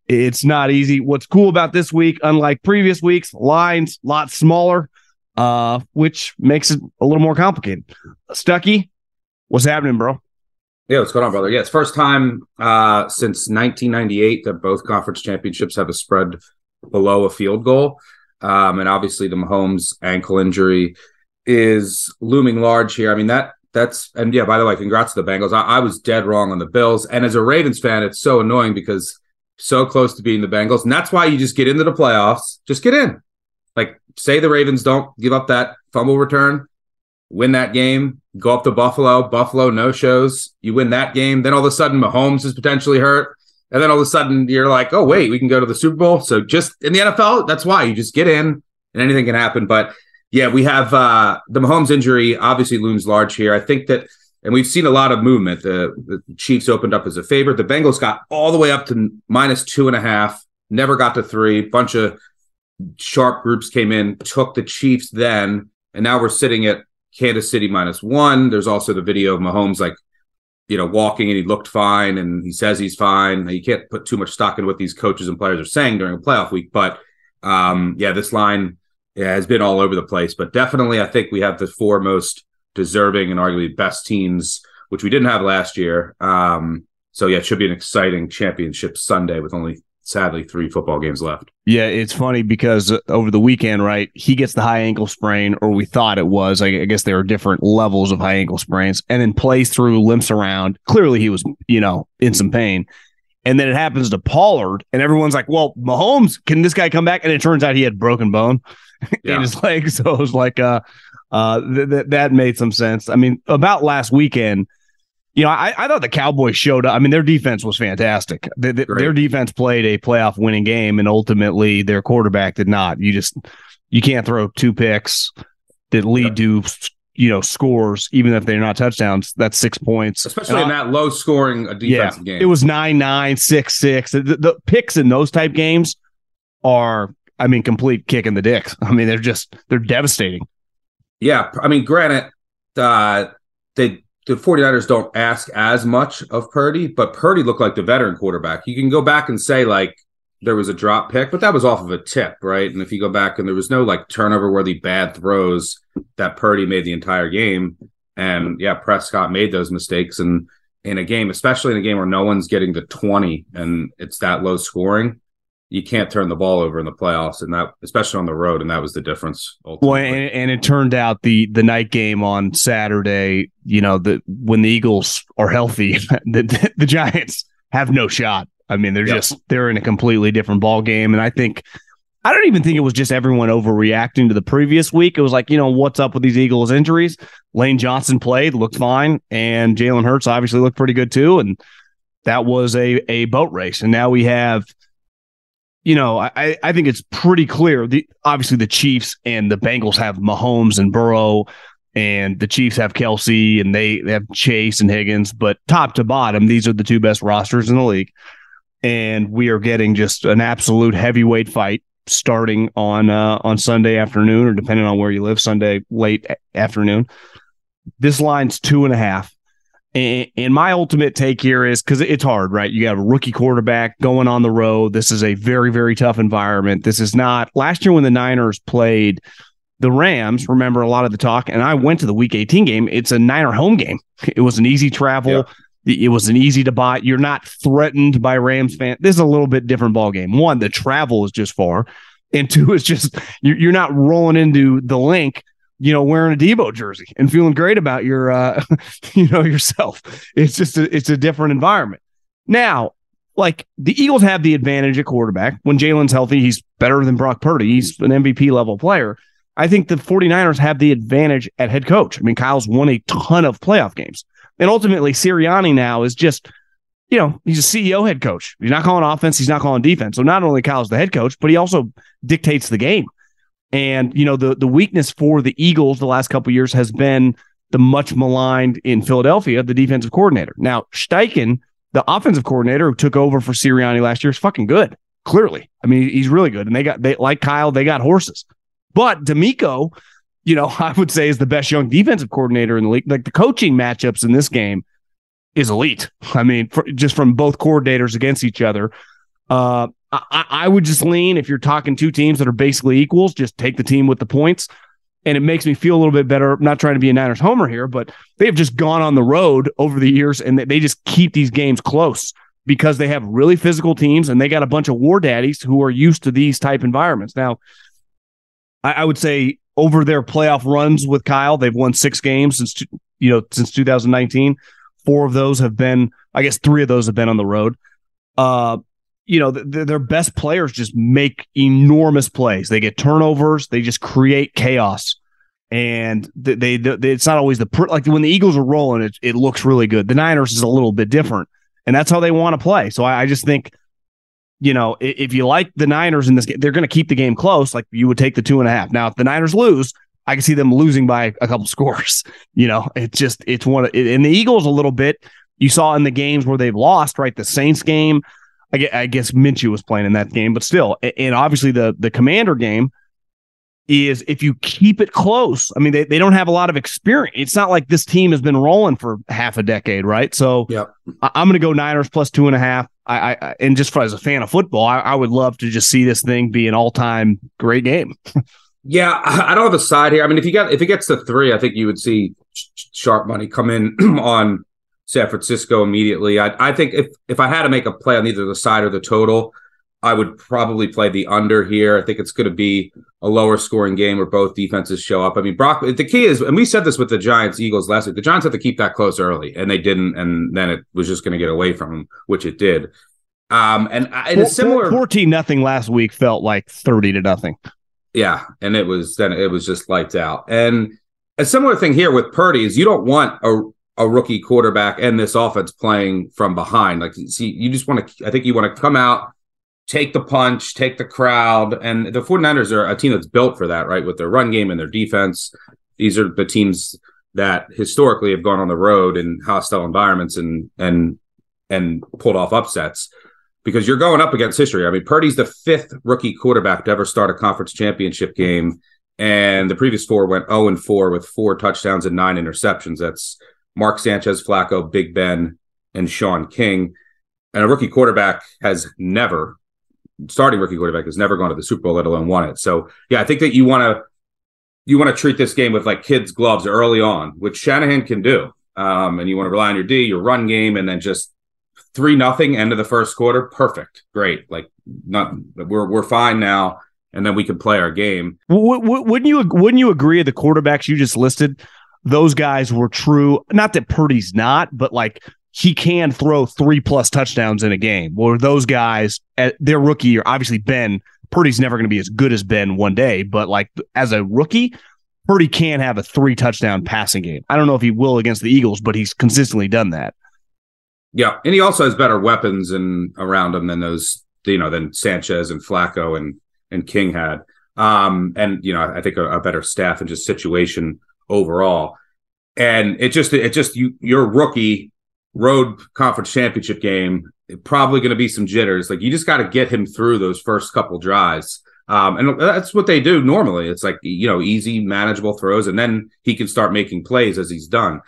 It's not easy. What's cool about this week, unlike previous weeks, lines a lot smaller, which makes it a little more complicated. Stuckey, what's happening, bro? Yeah, what's going on, brother? Yeah, it's first time since 1998 that both conference championships have a spread below a field goal. And obviously the Mahomes ankle injury is looming large here. I mean, and yeah, by the way, congrats to the Bengals. I was dead wrong on the Bills. And as a Ravens fan, it's so annoying because so close to beating the Bengals. And that's why you just get into the playoffs. Just get in. Like, say the Ravens don't give up that fumble return, win that game, go up to Buffalo no-shows, you win that game. Then all of a sudden Mahomes is potentially hurt. And then all of a sudden you're like, oh, wait, we can go to the Super Bowl. So just in the NFL, that's why you just get in and anything can happen. But yeah, we have the Mahomes injury obviously looms large here. I think that, and we've seen a lot of movement. The Chiefs opened up as a favorite. The Bengals got all the way up to -2.5, never got to 3. Bunch of sharp groups came in, took the Chiefs then, and now we're sitting at Kansas City -1. There's also the video of Mahomes walking and he looked fine and he says he's fine. You can't put too much stock in what these coaches and players are saying during a playoff week, but this line has been all over the place. But definitely I think we have the 4 most deserving and arguably best teams, which we didn't have last year. So yeah, it should be an exciting championship Sunday with only, sadly, 3 football games left. Yeah, it's funny because over the weekend, right, he gets the high ankle sprain, or we thought it was. I guess there are different levels of high ankle sprains, and then plays through, limps around. Clearly he was, in some pain. And then it happens to Pollard, and everyone's like, well, Mahomes, can this guy come back? And it turns out he had broken bone in his leg. So it was like that made some sense. I mean, about last weekend, I thought the Cowboys showed up. I mean, their defense was fantastic. Their defense played a playoff winning game, and ultimately their quarterback did not. You can't throw 2 picks that lead to scores, even if they're not touchdowns. That's 6 points, especially in that low scoring defensive game. It was 9-9, 6-6. The picks in those type games are, complete kick in the dicks. I mean, they're devastating. Yeah, I mean, granted, the 49ers don't ask as much of Purdy, but Purdy looked like the veteran quarterback. You can go back and say, there was a drop pick, but that was off of a tip, right? And if you go back and there was no, turnover-worthy bad throws that Purdy made the entire game. And, yeah, Prescott made those mistakes. And in a game, especially in a game where no one's getting to 20 and it's that low scoring, you can't turn the ball over in the playoffs, and that, especially on the road, and that was the difference. Ultimately. Well, and it turned out the night game on Saturday, when the Eagles are healthy, the Giants have no shot. I mean, they're in a completely different ball game, and I don't even think it was just everyone overreacting to the previous week. It was like, what's up with these Eagles injuries? Lane Johnson played, looked fine, and Jalen Hurts obviously looked pretty good too, and that was a boat race. And now we have. I think it's pretty clear. Obviously, the Chiefs and the Bengals have Mahomes and Burrow, and the Chiefs have Kelsey, and they have Chase and Higgins. But top to bottom, these are the 2 best rosters in the league. And we are getting just an absolute heavyweight fight starting on Sunday afternoon, or depending on where you live, Sunday late afternoon. This line's 2.5. And my ultimate take here is, because it's hard, right? You got a rookie quarterback going on the road. This is a very, very tough environment. This is not – last year when the Niners played the Rams, remember a lot of the talk, and I went to the Week 18 game. It's a Niner home game. It was an easy travel. Yeah. It was an easy to buy. You're not threatened by Rams fans. This is a little bit different ball game. 1, the travel is just far. And 2, it's just you're not rolling into the link – wearing a Debo jersey and feeling great about your, yourself. It's just it's a different environment. Now, the Eagles have the advantage at quarterback. When Jalen's healthy, he's better than Brock Purdy. He's an MVP level player. I think the 49ers have the advantage at head coach. I mean, Kyle's won a ton of playoff games. And ultimately, Sirianni now is just, he's a CEO head coach. He's not calling offense. He's not calling defense. So not only Kyle's the head coach, but he also dictates the game. And, the weakness for the Eagles the last couple of years has been the much maligned in Philadelphia, the defensive coordinator. Now, Steichen, the offensive coordinator who took over for Sirianni last year, is fucking good, clearly. I mean, he's really good. And they like Kyle, they got horses. But D'Amico, I would say is the best young defensive coordinator in the league. The coaching matchups in this game is elite. I mean, just from both coordinators against each other. I would just lean, if you're talking two teams that are basically equals, just take the team with the points. And it makes me feel a little bit better. I'm not trying to be a Niners homer here, but they have just gone on the road over the years, and they just keep these games close because they have really physical teams, and they got a bunch of war daddies who are used to these type environments. Now, I would say over their playoff runs with Kyle, they've won 6 games since 2019. 4 of those have been, I guess 3 of those have been on the road. Their best players just make enormous plays. They get turnovers. They just create chaos. And they it's not always like when the Eagles are rolling, it looks really good. The Niners is a little bit different, and that's how they want to play. So I just think, if you like the Niners in this game, they're going to keep the game close. Like you would take the 2.5. Now, if the Niners lose, I can see them losing by a couple scores. It's one. And the Eagles a little bit. You saw in the games where they've lost, right? The Saints game. I guess Minshew was playing in that game, but still, and obviously the Commander game is if you keep it close. I mean, they don't have a lot of experience. It's not like this team has been rolling for half a decade, right? So yep. I'm going to go Niners plus 2.5. And just as a fan of football, I would love to just see this thing be an all-time great game. Yeah, I don't have a side here. I mean, if it gets to 3, I think you would see sharp money come in on San Francisco immediately. I think if I had to make a play on either the side or the total, I would probably play the under here. I think it's going to be a lower scoring game where both defenses show up. I mean, Brock, the key is, and we said this with the Giants-Eagles last week, the Giants had to keep that close early, and they didn't, and then it was just going to get away from them, which it did. And a similar 14-0 last week felt like 30-0. Yeah, and it was just lights out. And a similar thing here with Purdy is you don't want a rookie quarterback and this offense playing from behind. Like, see, you just want to, I think you want to come out, take the punch, take the crowd. And the 49ers are a team that's built for that, right? With their run game and their defense. These are the teams that historically have gone on the road in hostile environments and pulled off upsets because you're going up against history. I mean, Purdy's the 5th rookie quarterback to ever start a conference championship game. And the previous 4 went 0-4 with 4 touchdowns and 9 interceptions. That's Mark Sanchez, Flacco, Big Ben, and Sean King. And a rookie quarterback starting rookie quarterback has never gone to the Super Bowl, let alone won it. So, yeah, I think that you want to treat this game with like kids' gloves early on, which Shanahan can do. And you want to rely on your D, your run game, and then just 3-0 end of the first quarter. Perfect. Great. Like, we're fine now, and then we can play our game. Wouldn't you agree the quarterbacks you just listed, those guys were true? Not that Purdy's not, but like he can throw 3+ touchdowns in a game. Or those guys, their rookie year, obviously Ben, Purdy's never going to be as good as Ben one day, but like as a rookie, Purdy can have a 3-touchdown passing game. I don't know if he will against the Eagles, but he's consistently done that. Yeah, and he also has better weapons around him than those, than Sanchez and Flacco and King had. And I think a better staff and just situation overall. And your rookie road conference championship game, probably going to be some jitters. Like, you just got to get him through those first couple drives. And that's what they do normally. It's like, easy, manageable throws, and then he can start making plays as he's done.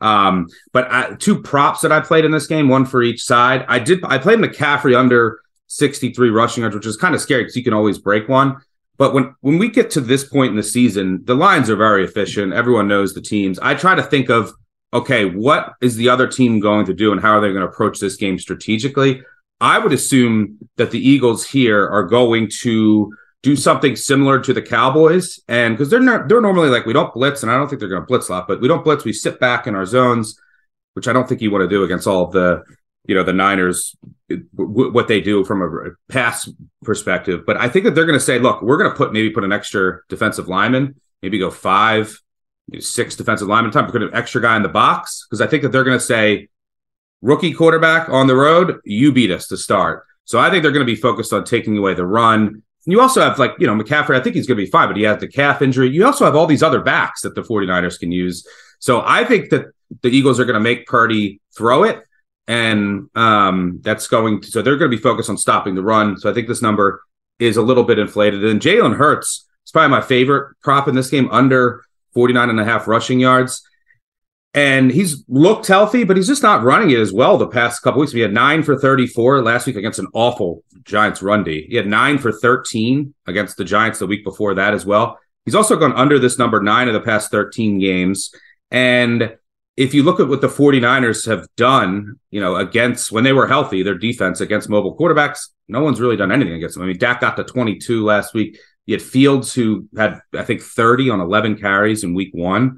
But 2 props that I played in this game, 1 for each side. I played McCaffrey under 63 rushing yards, which is kind of scary because you can always break one. But when we get to this point in the season, the lines are very efficient. Everyone knows the teams. I try to think of, okay, what is the other team going to do and how are they going to approach this game strategically? I would assume that the Eagles here are going to do something similar to the Cowboys. And because they're normally like, we don't blitz, and I don't think they're going to blitz a lot, but we don't blitz. We sit back in our zones, which I don't think you want to do against all of the Niners, what they do from a pass perspective. But I think that they're going to say, look, we're going to put an extra defensive lineman, maybe go 5, 6 defensive lineman time, put an extra guy in the box. Because I think that they're going to say, rookie quarterback on the road, you beat us to start. So I think they're going to be focused on taking away the run. And you also have McCaffrey, I think he's going to be fine, but he has the calf injury. You also have all these other backs that the 49ers can use. So I think that the Eagles are going to make Purdy throw it. And so they're going to be focused on stopping the run. So I think this number is a little bit inflated. And Jalen Hurts is probably my favorite prop in this game, under 49.5 rushing yards. And he's looked healthy, but he's just not running it as well the past couple weeks. He had 9 for 34 last week against an awful Giants run D. He had 9 for 13 against the Giants the week before that as well. He's also gone under this number 9 of the past 13 games. And if you look at what the 49ers have done, against when they were healthy, their defense against mobile quarterbacks, no one's really done anything against them. I mean, Dak got to 22 last week. You had Fields, who had, I think, 30 on 11 carries in week 1.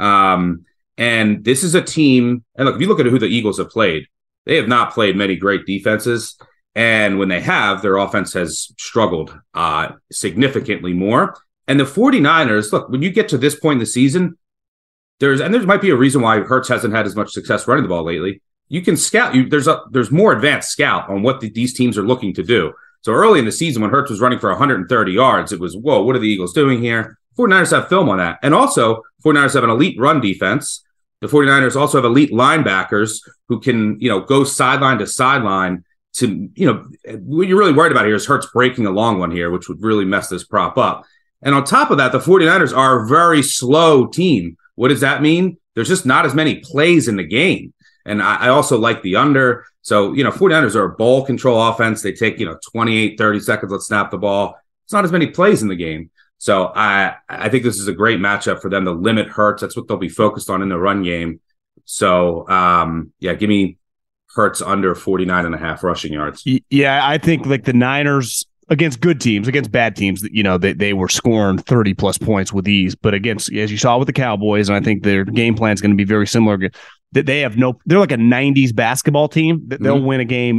And this is a team, and look, if you look at who the Eagles have played, they have not played many great defenses. And when they have, their offense has struggled significantly more. And the 49ers, look, when you get to this point in the season, there might be a reason why Hurts hasn't had as much success running the ball lately. You can scout. There's more advanced scout on what these teams are looking to do. So early in the season, when Hurts was running for 130 yards, it was, whoa, what are the Eagles doing here? 49ers have film on that. And also, 49ers have an elite run defense. The 49ers also have elite linebackers who can, go sideline to sideline to, what you're really worried about here is Hurts breaking a long one here, which would really mess this prop up. And on top of that, the 49ers are a very slow team. What does that mean? There's just not as many plays in the game. And I also like the under. So, 49ers are a ball control offense. They take, 28, 30 seconds, let's snap the ball. It's not as many plays in the game. So I think this is a great matchup for them to limit Hurts. That's what they'll be focused on in the run game. So, give me Hurts under 49.5 rushing yards. Yeah, I think like the Niners against good teams, against bad teams, they were scoring 30-plus points with ease. But against, as you saw with the Cowboys, and I think their game plan is going to be very similar. That they're like a 90s basketball team that they'll win a game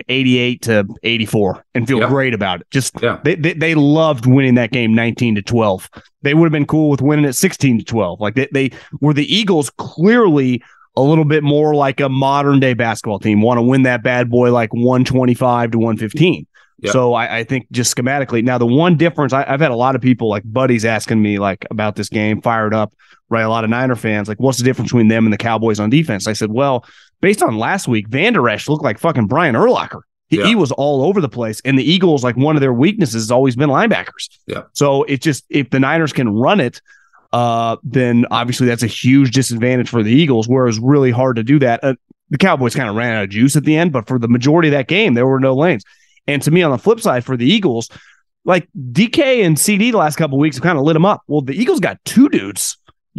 88-84 and feel great about it. They loved winning that game 19-12. They would have been cool with winning it 16-12. Like they were the Eagles, clearly a little bit more like a modern day basketball team, want to win that bad boy like 125-115. Yep. So I think just schematically, now the one difference, I've had a lot of people like buddies asking me like about this game, fired up, right? A lot of Niner fans, like, what's the difference between them and the Cowboys on defense? I said, well, based on last week, Van Der Esch looked like fucking Brian Urlacher. He was all over the place. And the Eagles, like, one of their weaknesses has always been linebackers. Yeah. So it's just, if the Niners can run it, then obviously that's a huge disadvantage for the Eagles, where it's really hard to do that. The Cowboys kind of ran out of juice at the end, but for the majority of that game, there were no lanes. And to me, on the flip side, for the Eagles, like DK and CD the last couple of weeks have kind of lit them up. Well, the Eagles got 2 dudes,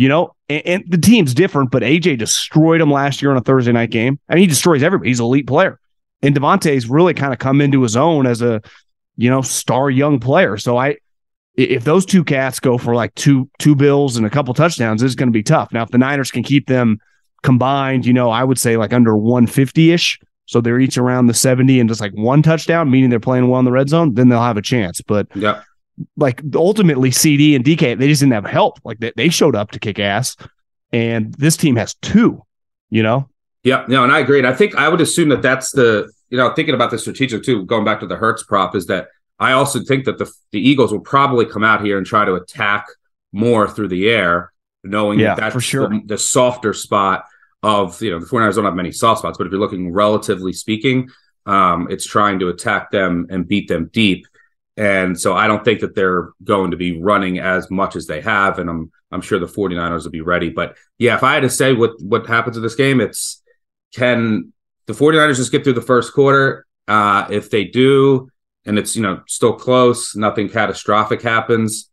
and the team's different, but AJ destroyed him last year on a Thursday night game. I mean, he destroys everybody. He's an elite player. And Devontae's really kind of come into his own as a, star young player. So if those 2 cats go for like two bills and a couple touchdowns, it's going to be tough. Now, if the Niners can keep them combined, I would say like under 150-ish. So they're each around the 70 and just like 1 touchdown, meaning they're playing well in the red zone, then they'll have a chance. But like ultimately CD and DK, they just didn't have help. Like they showed up to kick ass, and this team has 2, Yeah, no, and I agree. And I think I would assume that that's the, thinking about the strategic too, going back to the Hurts prop, is that I also think that the Eagles will probably come out here and try to attack more through the air, knowing that that's for sure the softer spot of, the 49ers don't have many soft spots, but if you're looking relatively speaking, it's trying to attack them and beat them deep. And so I don't think that they're going to be running as much as they have, and I'm sure the 49ers will be ready. But yeah, if I had to say what happens in this game, it's, can the 49ers just get through the first quarter? If they do, and it's, still close, nothing catastrophic happens,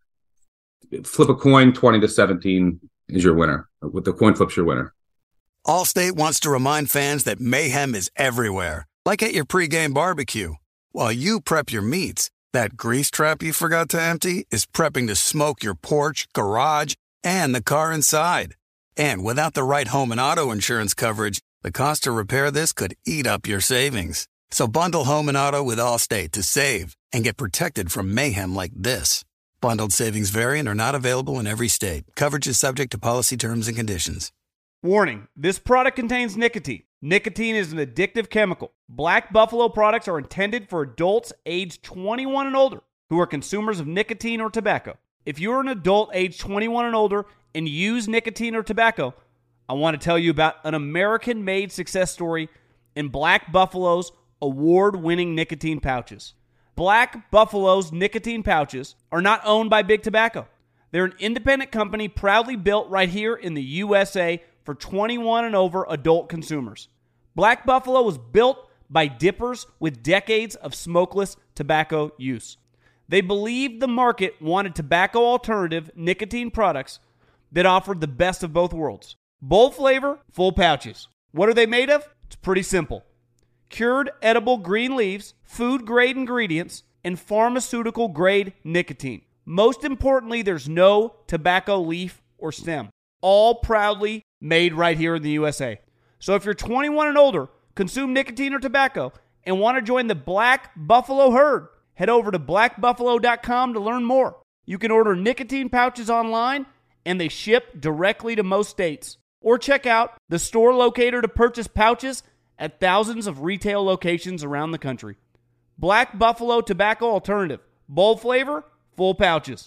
flip a coin, 20-17 is your winner. With the coin flips your winner. Allstate wants to remind fans that mayhem is everywhere, like at your pregame barbecue. While you prep your meats, that grease trap you forgot to empty is prepping to smoke your porch, garage, and the car inside. And without the right home and auto insurance coverage, the cost to repair this could eat up your savings. So bundle home and auto with Allstate to save and get protected from mayhem like this. Bundled savings vary and are not available in every state. Coverage is subject to policy terms and conditions. Warning, this product contains nicotine. Nicotine is an addictive chemical. Black Buffalo products are intended for adults aged 21 and older who are consumers of nicotine or tobacco. If you're an adult aged 21 and older and use nicotine or tobacco, I want to tell you about an American-made success story in Black Buffalo's award-winning nicotine pouches. Black Buffalo's nicotine pouches are not owned by Big Tobacco. They're an independent company proudly built right here in the USA for 21 and over adult consumers. Black Buffalo was built by dippers with decades of smokeless tobacco use. They believed the market wanted tobacco alternative nicotine products that offered the best of both worlds. Bold flavor, full pouches. What are they made of? It's pretty simple. Cured edible green leaves, food-grade ingredients, and pharmaceutical-grade nicotine. Most importantly, there's no tobacco leaf or stem. All proudly made right here in the USA. So if you're 21 and older, consume nicotine or tobacco, and want to join the Black Buffalo herd, head over to blackbuffalo.com to learn more. You can order nicotine pouches online, and they ship directly to most states. Or check out the store locator to purchase pouches at thousands of retail locations around the country. Black Buffalo Tobacco Alternative. Bold flavor, full pouches.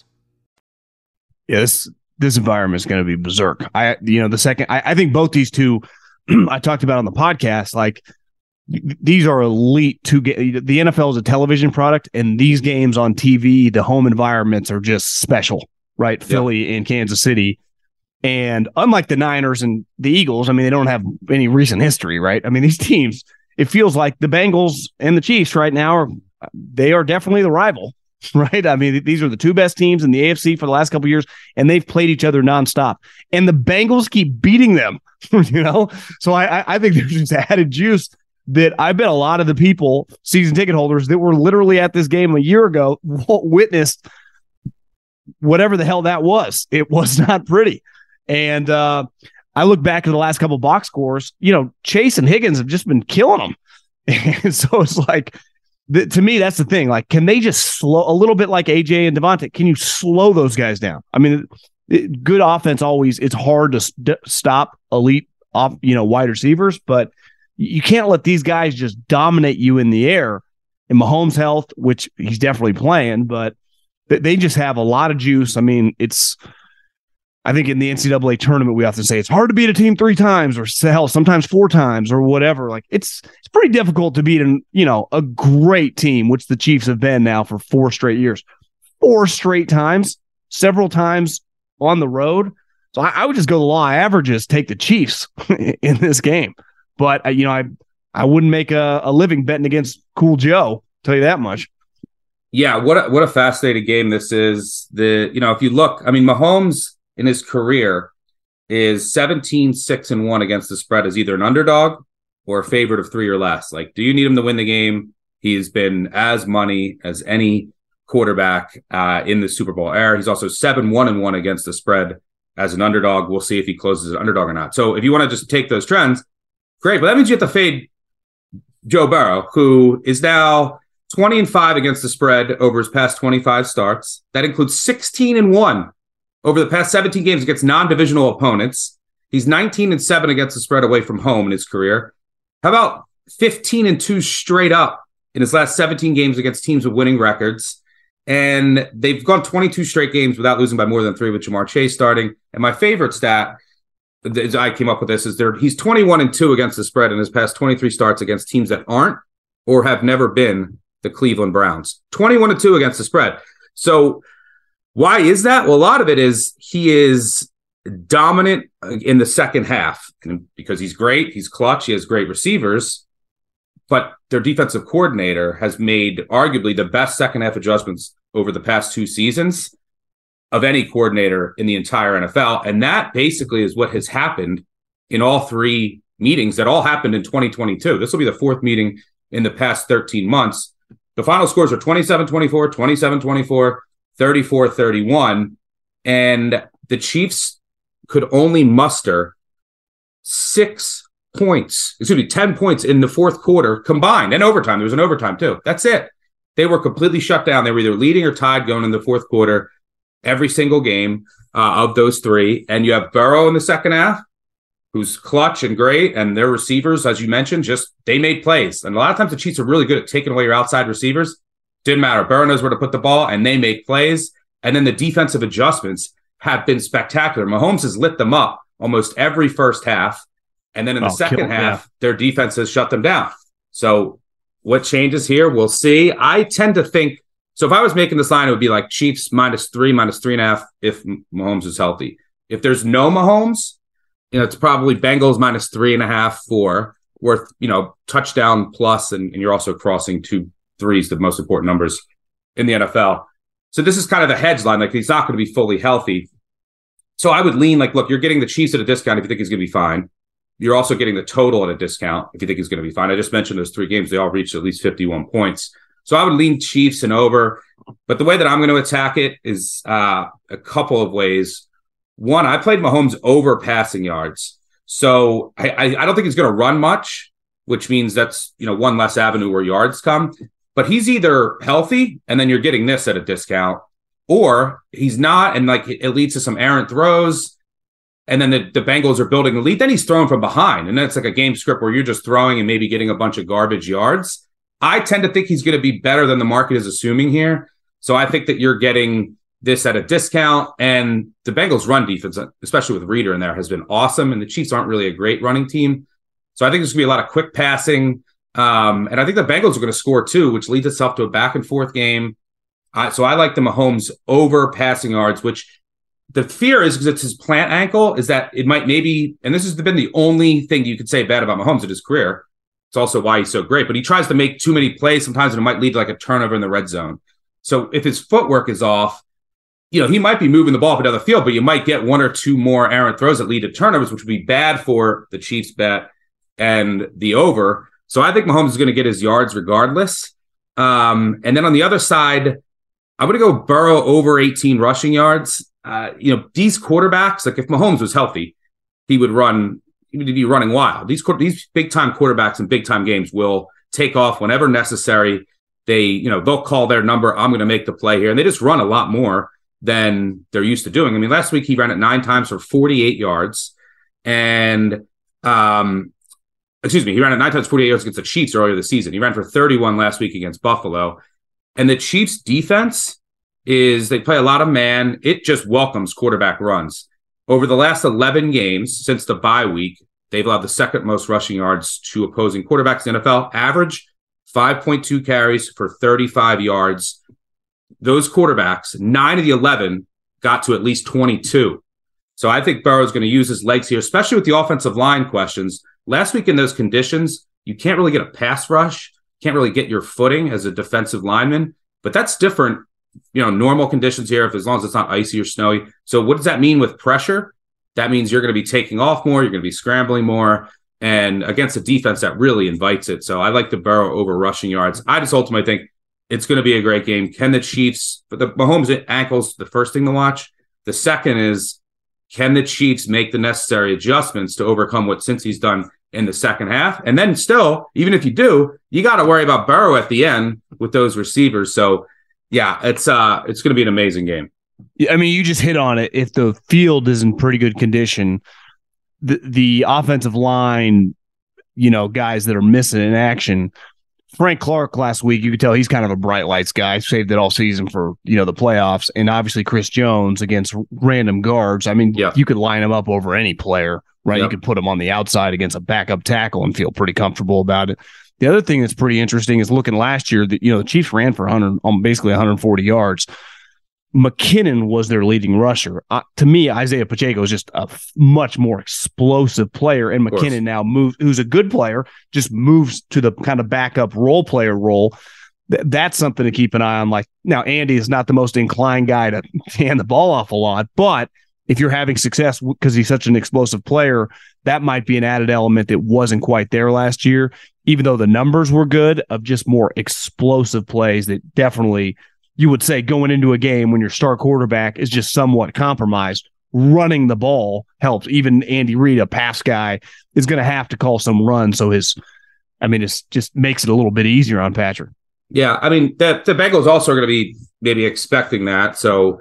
Yeah, this environment is going to be berserk. I think both these two I talked about on the podcast, like these are elite two games. The NFL is a television product, and these games on TV, the home environments are just special, right? Yep. Philly and Kansas City. And unlike the Niners and the Eagles, I mean, they don't have any recent history, right? I mean, these teams, it feels like the Bengals and the Chiefs right now they are definitely the rival, right? I mean, these are the two best teams in the AFC for the last couple of years, and they've played each other nonstop. And the Bengals keep beating them, you know? So I think there's just added juice that I bet a lot of the people, season ticket holders that were literally at this game a year ago, witnessed whatever the hell that was. It was not pretty. And I look back at the last couple of box scores, you know, Chase and Higgins have just been killing them. And so it's like, to me, that's the thing. Like, can they just slow a little bit like AJ and Devontae? Can you slow those guys down? I mean, good offense always, it's hard to stop elite wide receivers, but you can't let these guys just dominate you in the air. And Mahomes' health, which he's definitely playing, but they just have a lot of juice. I mean, I think in the NCAA tournament, we often say it's hard to beat a team 3 times or hell, sometimes 4 times or whatever. Like it's pretty difficult to beat a great team, which the Chiefs have been now for 4 straight years, 4 straight times, several times on the road. So I would just go the law averages, take the Chiefs in this game. But I wouldn't make a living betting against Cool Joe. Tell you that much. Yeah, what a fascinating game this is. If you look, I mean, Mahomes in his career is 17-6-1 against the spread as either an underdog or a favorite of 3 or less. Like, do you need him to win the game? He's been as money as any quarterback in the Super Bowl era. He's also 7-1-1 against the spread as an underdog. We'll see if he closes an underdog or not. So if you want to just take those trends, great. But that means you have to fade Joe Burrow, who is now 20-5 against the spread over his past 25 starts. That includes 16-1 over the past 17 games against non-divisional opponents. He's 19-7 against the spread away from home in his career. How about 15-2 straight up in his last 17 games against teams with winning records? And they've gone 22 straight games without losing by more than 3 with Ja'Marr Chase starting. And my favorite stat, I came up with this, is he's 21-2 against the spread in his past 23 starts against teams that aren't or have never been the Cleveland Browns. 21-2 against the spread. So why is that? Well, a lot of it is he is dominant in the second half because he's great. He's clutch. He has great receivers. But their defensive coordinator has made arguably the best second half adjustments over the past 2 seasons of any coordinator in the entire NFL. And that basically is what has happened in all 3 meetings that all happened in 2022. This will be the 4th meeting in the past 13 months. The final scores are 27-24, 27-24, 34-31. And the Chiefs could only muster 10 points in the 4th quarter combined, and overtime. There was an overtime too. That's it. They were completely shut down. They were either leading or tied going in the 4th quarter every single game of those 3. And you have Burrow in the second half, who's clutch and great, and their receivers, as you mentioned, they made plays. And a lot of times the Chiefs are really good at taking away your outside receivers. Didn't matter. Burrow knows where to put the ball, and they make plays. And then the defensive adjustments have been spectacular. Mahomes has lit them up almost every first half. And then in the second half, their defense has shut them down. So what changes here? We'll see. I tend to think, so if I was making this line, it would be like Chiefs -3, -3.5 if Mahomes is healthy. If there's no Mahomes it's probably Bengals minus 3.5, 4, worth, touchdown plus, and you're also crossing 2 3s, the most important numbers in the NFL. So this is kind of the hedge line. Like, he's not going to be fully healthy. So I would lean look, you're getting the Chiefs at a discount if you think he's going to be fine. You're also getting the total at a discount if you think he's going to be fine. I just mentioned those 3 games. They all reached at least 51 points. So I would lean Chiefs and over. But the way that I'm going to attack it is a couple of ways. One, I played Mahomes over passing yards. So I don't think he's going to run much, which means that's, one less avenue where yards come. But he's either healthy, and then you're getting this at a discount, or he's not, and it leads to some errant throws, and then the Bengals are building a lead. Then he's throwing from behind, and then it's like a game script where you're just throwing and maybe getting a bunch of garbage yards. I tend to think he's going to be better than the market is assuming here. So I think that you're getting this at a discount, and the Bengals' run defense, especially with Reader in there, has been awesome, and the Chiefs aren't really a great running team. So I think there's going to be a lot of quick passing. And I think the Bengals are going to score too, which leads itself to a back and forth game. So I like the Mahomes over passing yards, which the fear is, because it's his plant ankle, is that it might maybe, and this has been the only thing you could say bad about Mahomes in his career. It's also why he's so great, but he tries to make too many plays sometimes, and it might lead to a turnover in the red zone. So if his footwork is off, he might be moving the ball up and down the field, but you might get 1 or 2 more errant throws that lead to turnovers, which would be bad for the Chiefs bet and the over. So I think Mahomes is going to get his yards regardless. And then on the other side, I'm going to go Burrow over 18 rushing yards. These quarterbacks, if Mahomes was healthy, he would be running wild. These big-time quarterbacks in big-time games will take off whenever necessary. They'll call their number. I'm going to make the play here. And they just run a lot more than they're used to doing. I mean, last week he ran it 9 times for 48 yards. And, he ran it 9 times, 48 yards against the Chiefs earlier this season. He ran for 31 last week against Buffalo. And the Chiefs' defense they play a lot of man. It just welcomes quarterback runs. Over the last 11 games since the bye week, they've allowed the second most rushing yards to opposing quarterbacks in the NFL. Average 5.2 carries for 35 yards. Those quarterbacks, 9 of the 11, got to at least 22. So I think Burrow's going to use his legs here, especially with the offensive line questions. Last week in those conditions, you can't really get a pass rush, can't really get your footing as a defensive lineman, but that's different, normal conditions here, as long as it's not icy or snowy. So what does that mean with pressure? That means you're going to be taking off more, you're going to be scrambling more, and against a defense that really invites it. So I like the Burrow over rushing yards. I just ultimately think it's going to be a great game. Can the Chiefs, but the Mahomes ankle's the first thing to watch. The second is, can the Chiefs make the necessary adjustments to overcome what Cincy's done in the second half? And then still, even if you do, you got to worry about Burrow at the end with those receivers. So yeah, it's going to be an amazing game. I mean, you just hit on it. If the field is in pretty good condition, the offensive line, guys that are missing in action, Frank Clark last week, you could tell he's kind of a bright lights guy, saved it all season for, the playoffs. And obviously Chris Jones against random guards. I mean, You could line him up over any player, right? Yep. You could put him on the outside against a backup tackle and feel pretty comfortable about it. The other thing that's pretty interesting is looking last year, the Chiefs ran for basically 140 yards. McKinnon was their leading rusher. To me, Isaiah Pacheco is just a much more explosive player, and McKinnon now who's a good player, just moves to the kind of backup role player role. That's something to keep an eye on. Now, Andy is not the most inclined guy to hand the ball off a lot, but if you're having success because he's such an explosive player, that might be an added element that wasn't quite there last year, even though the numbers were good, of just more explosive plays that definitely – you would say going into a game when your star quarterback is just somewhat compromised, running the ball helps. Even Andy Reid, a pass guy, is going to have to call some run. So it just makes it a little bit easier on Patrick. Yeah, I mean, the Bengals also are going to be maybe expecting that. So,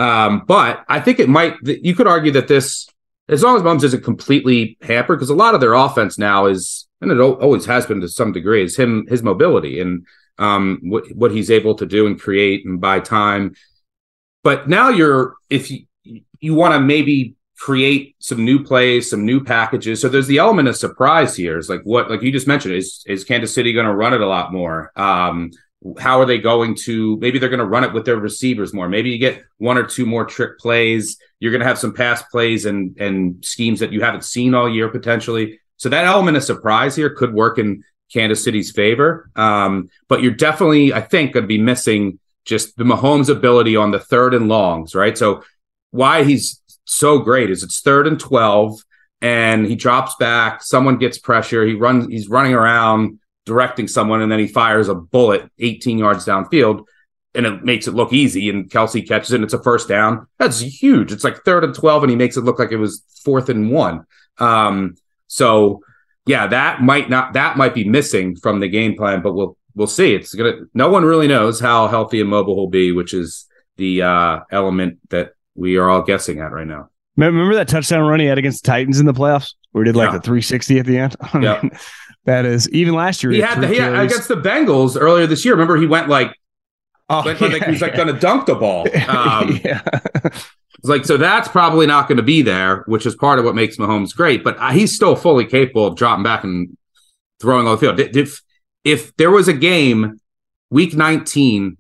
but I think you could argue that this, as long as Mahomes isn't completely hampered, because a lot of their offense now is, and it always has been to some degree, is his mobility and what he's able to do and create and buy time. But now if you want to maybe create some new plays, some new packages. So there's the element of surprise here. It's like you just mentioned, is Kansas City going to run it a lot more? how are they going to, maybe they're going to run it with their receivers more. Maybe you get one or two more trick plays. You're going to have some pass plays and schemes that you haven't seen all year potentially. So that element of surprise here could work in Kansas City's favor. But you're definitely, I think, going to be missing just the Mahomes ability on the 3rd and longs, right? So why he's so great is it's 3rd and 12 and he drops back, someone gets pressure, he's running around directing someone, and then he fires a bullet 18 yards downfield, and it makes it look easy, and Kelsey catches it, and it's a first down. That's huge. It's like 3rd and 12, and he makes it look like it was 4th and 1. So yeah, that might be missing from the game plan, but we'll see. No one really knows how healthy and mobile he'll be, which is the element that we are all guessing at right now. Remember that touchdown run he had against the Titans in the playoffs, where he did like the 360 at the end? Yeah. That is, even last year. He had against the Bengals earlier this year. Remember, he went like, he was like going to dunk the ball. It's like, so that's probably not going to be there, which is part of what makes Mahomes great. But he's still fully capable of dropping back and throwing on the field. If there was a game, 2019,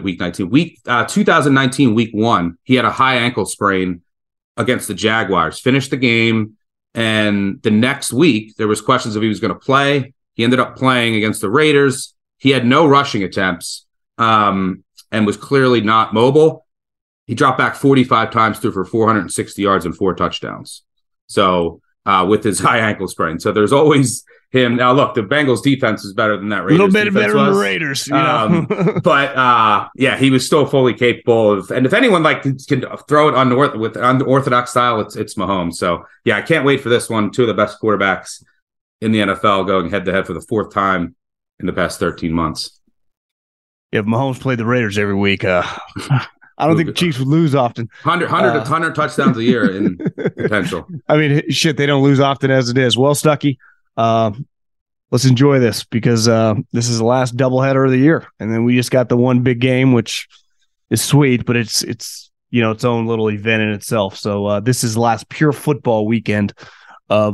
week 1, he had a high ankle sprain against the Jaguars, finished the game. And the next week, there was questions if he was going to play. He ended up playing against the Raiders. He had no rushing attempts and was clearly not mobile. He dropped back 45 times, threw for 460 yards and 4 touchdowns. So with his high ankle sprain. So there's always him. Now, look, the Bengals defense is better than that Raiders. A little bit better than the Raiders. You know? But yeah, he was still fully capable of. And if anyone can throw it with unorthodox style, it's Mahomes. So yeah, I can't wait for this one. 2 of the best quarterbacks in the NFL going head to head for the 4th time in the past 13 months. If Mahomes played the Raiders every week, I don't think the Chiefs would lose often. 100 touchdowns a year in potential. I mean, shit, they don't lose often as it is. Well, Stuckey, let's enjoy this because this is the last doubleheader of the year, and then we just got the one big game, which is sweet, but it's its own little event in itself. So this is the last pure football weekend of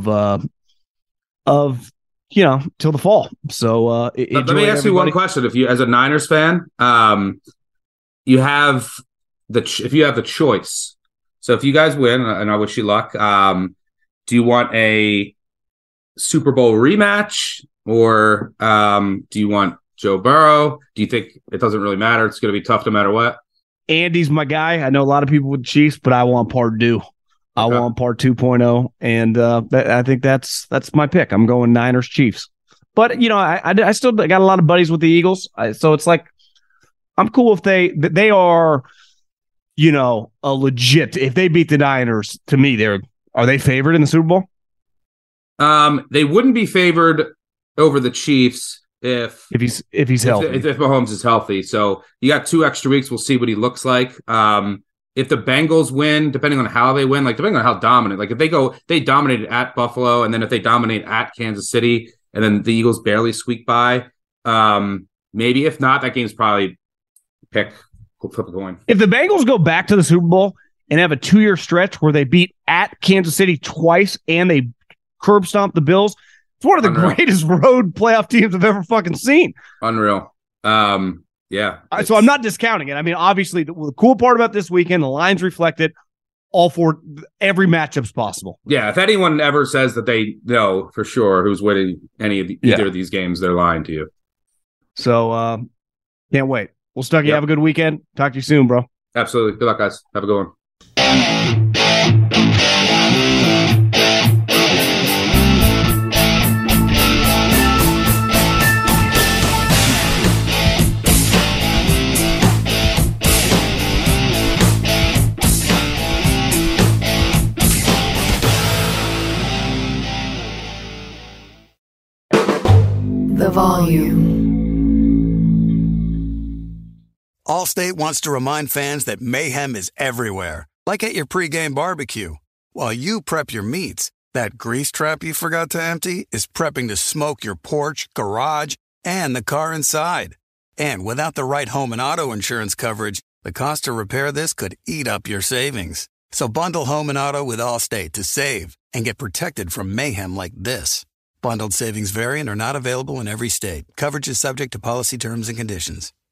till the fall. So let me ask you one question: if you, as a Niners fan, you have if you have the choice. So if you guys win, and I wish you luck, do you want a Super Bowl rematch, or do you want Joe Burrow? Do you think it doesn't really matter? It's going to be tough no matter what. Andy's my guy. I know a lot of people with Chiefs, but I want Pardue. Okay. I want Part 2.0, and I think that's my pick. I'm going Niners Chiefs. But I still got a lot of buddies with the Eagles, so it's like I'm cool if they are, a legit. If they beat the Niners, to me, are they favored in the Super Bowl? They wouldn't be favored over the Chiefs if he's healthy. If Mahomes is healthy. So you got 2 extra weeks. We'll see what he looks like. If the Bengals win, depending on how they win, depending on how dominant, if they dominated at Buffalo, and then if they dominate at Kansas City, and then the Eagles barely squeak by, maybe. If not, that game's probably flip a coin. If the Bengals go back to the Super Bowl and have a 2-year stretch where they beat at Kansas City twice and they curb stomp the Bills, it's one of the greatest road playoff teams I've ever fucking seen. Unreal. Yeah. So I'm not discounting it. I mean, obviously, the cool part about this weekend, the lines reflect it. All for every matchup's possible. Yeah, if anyone ever says that they know for sure who's winning either of these games, they're lying to you. So, can't wait. Well, Stuckey, have a good weekend. Talk to you soon, bro. Absolutely. Good luck, guys. Have a good one. The volume. Allstate wants to remind fans that mayhem is everywhere, like at your pregame barbecue. While you prep your meats, that grease trap you forgot to empty is prepping to smoke your porch, garage, and the car inside. And without the right home and auto insurance coverage, the cost to repair this could eat up your savings. So bundle home and auto with Allstate to save and get protected from mayhem like this. Bundled savings variant are not available in every state. Coverage is subject to policy terms and conditions.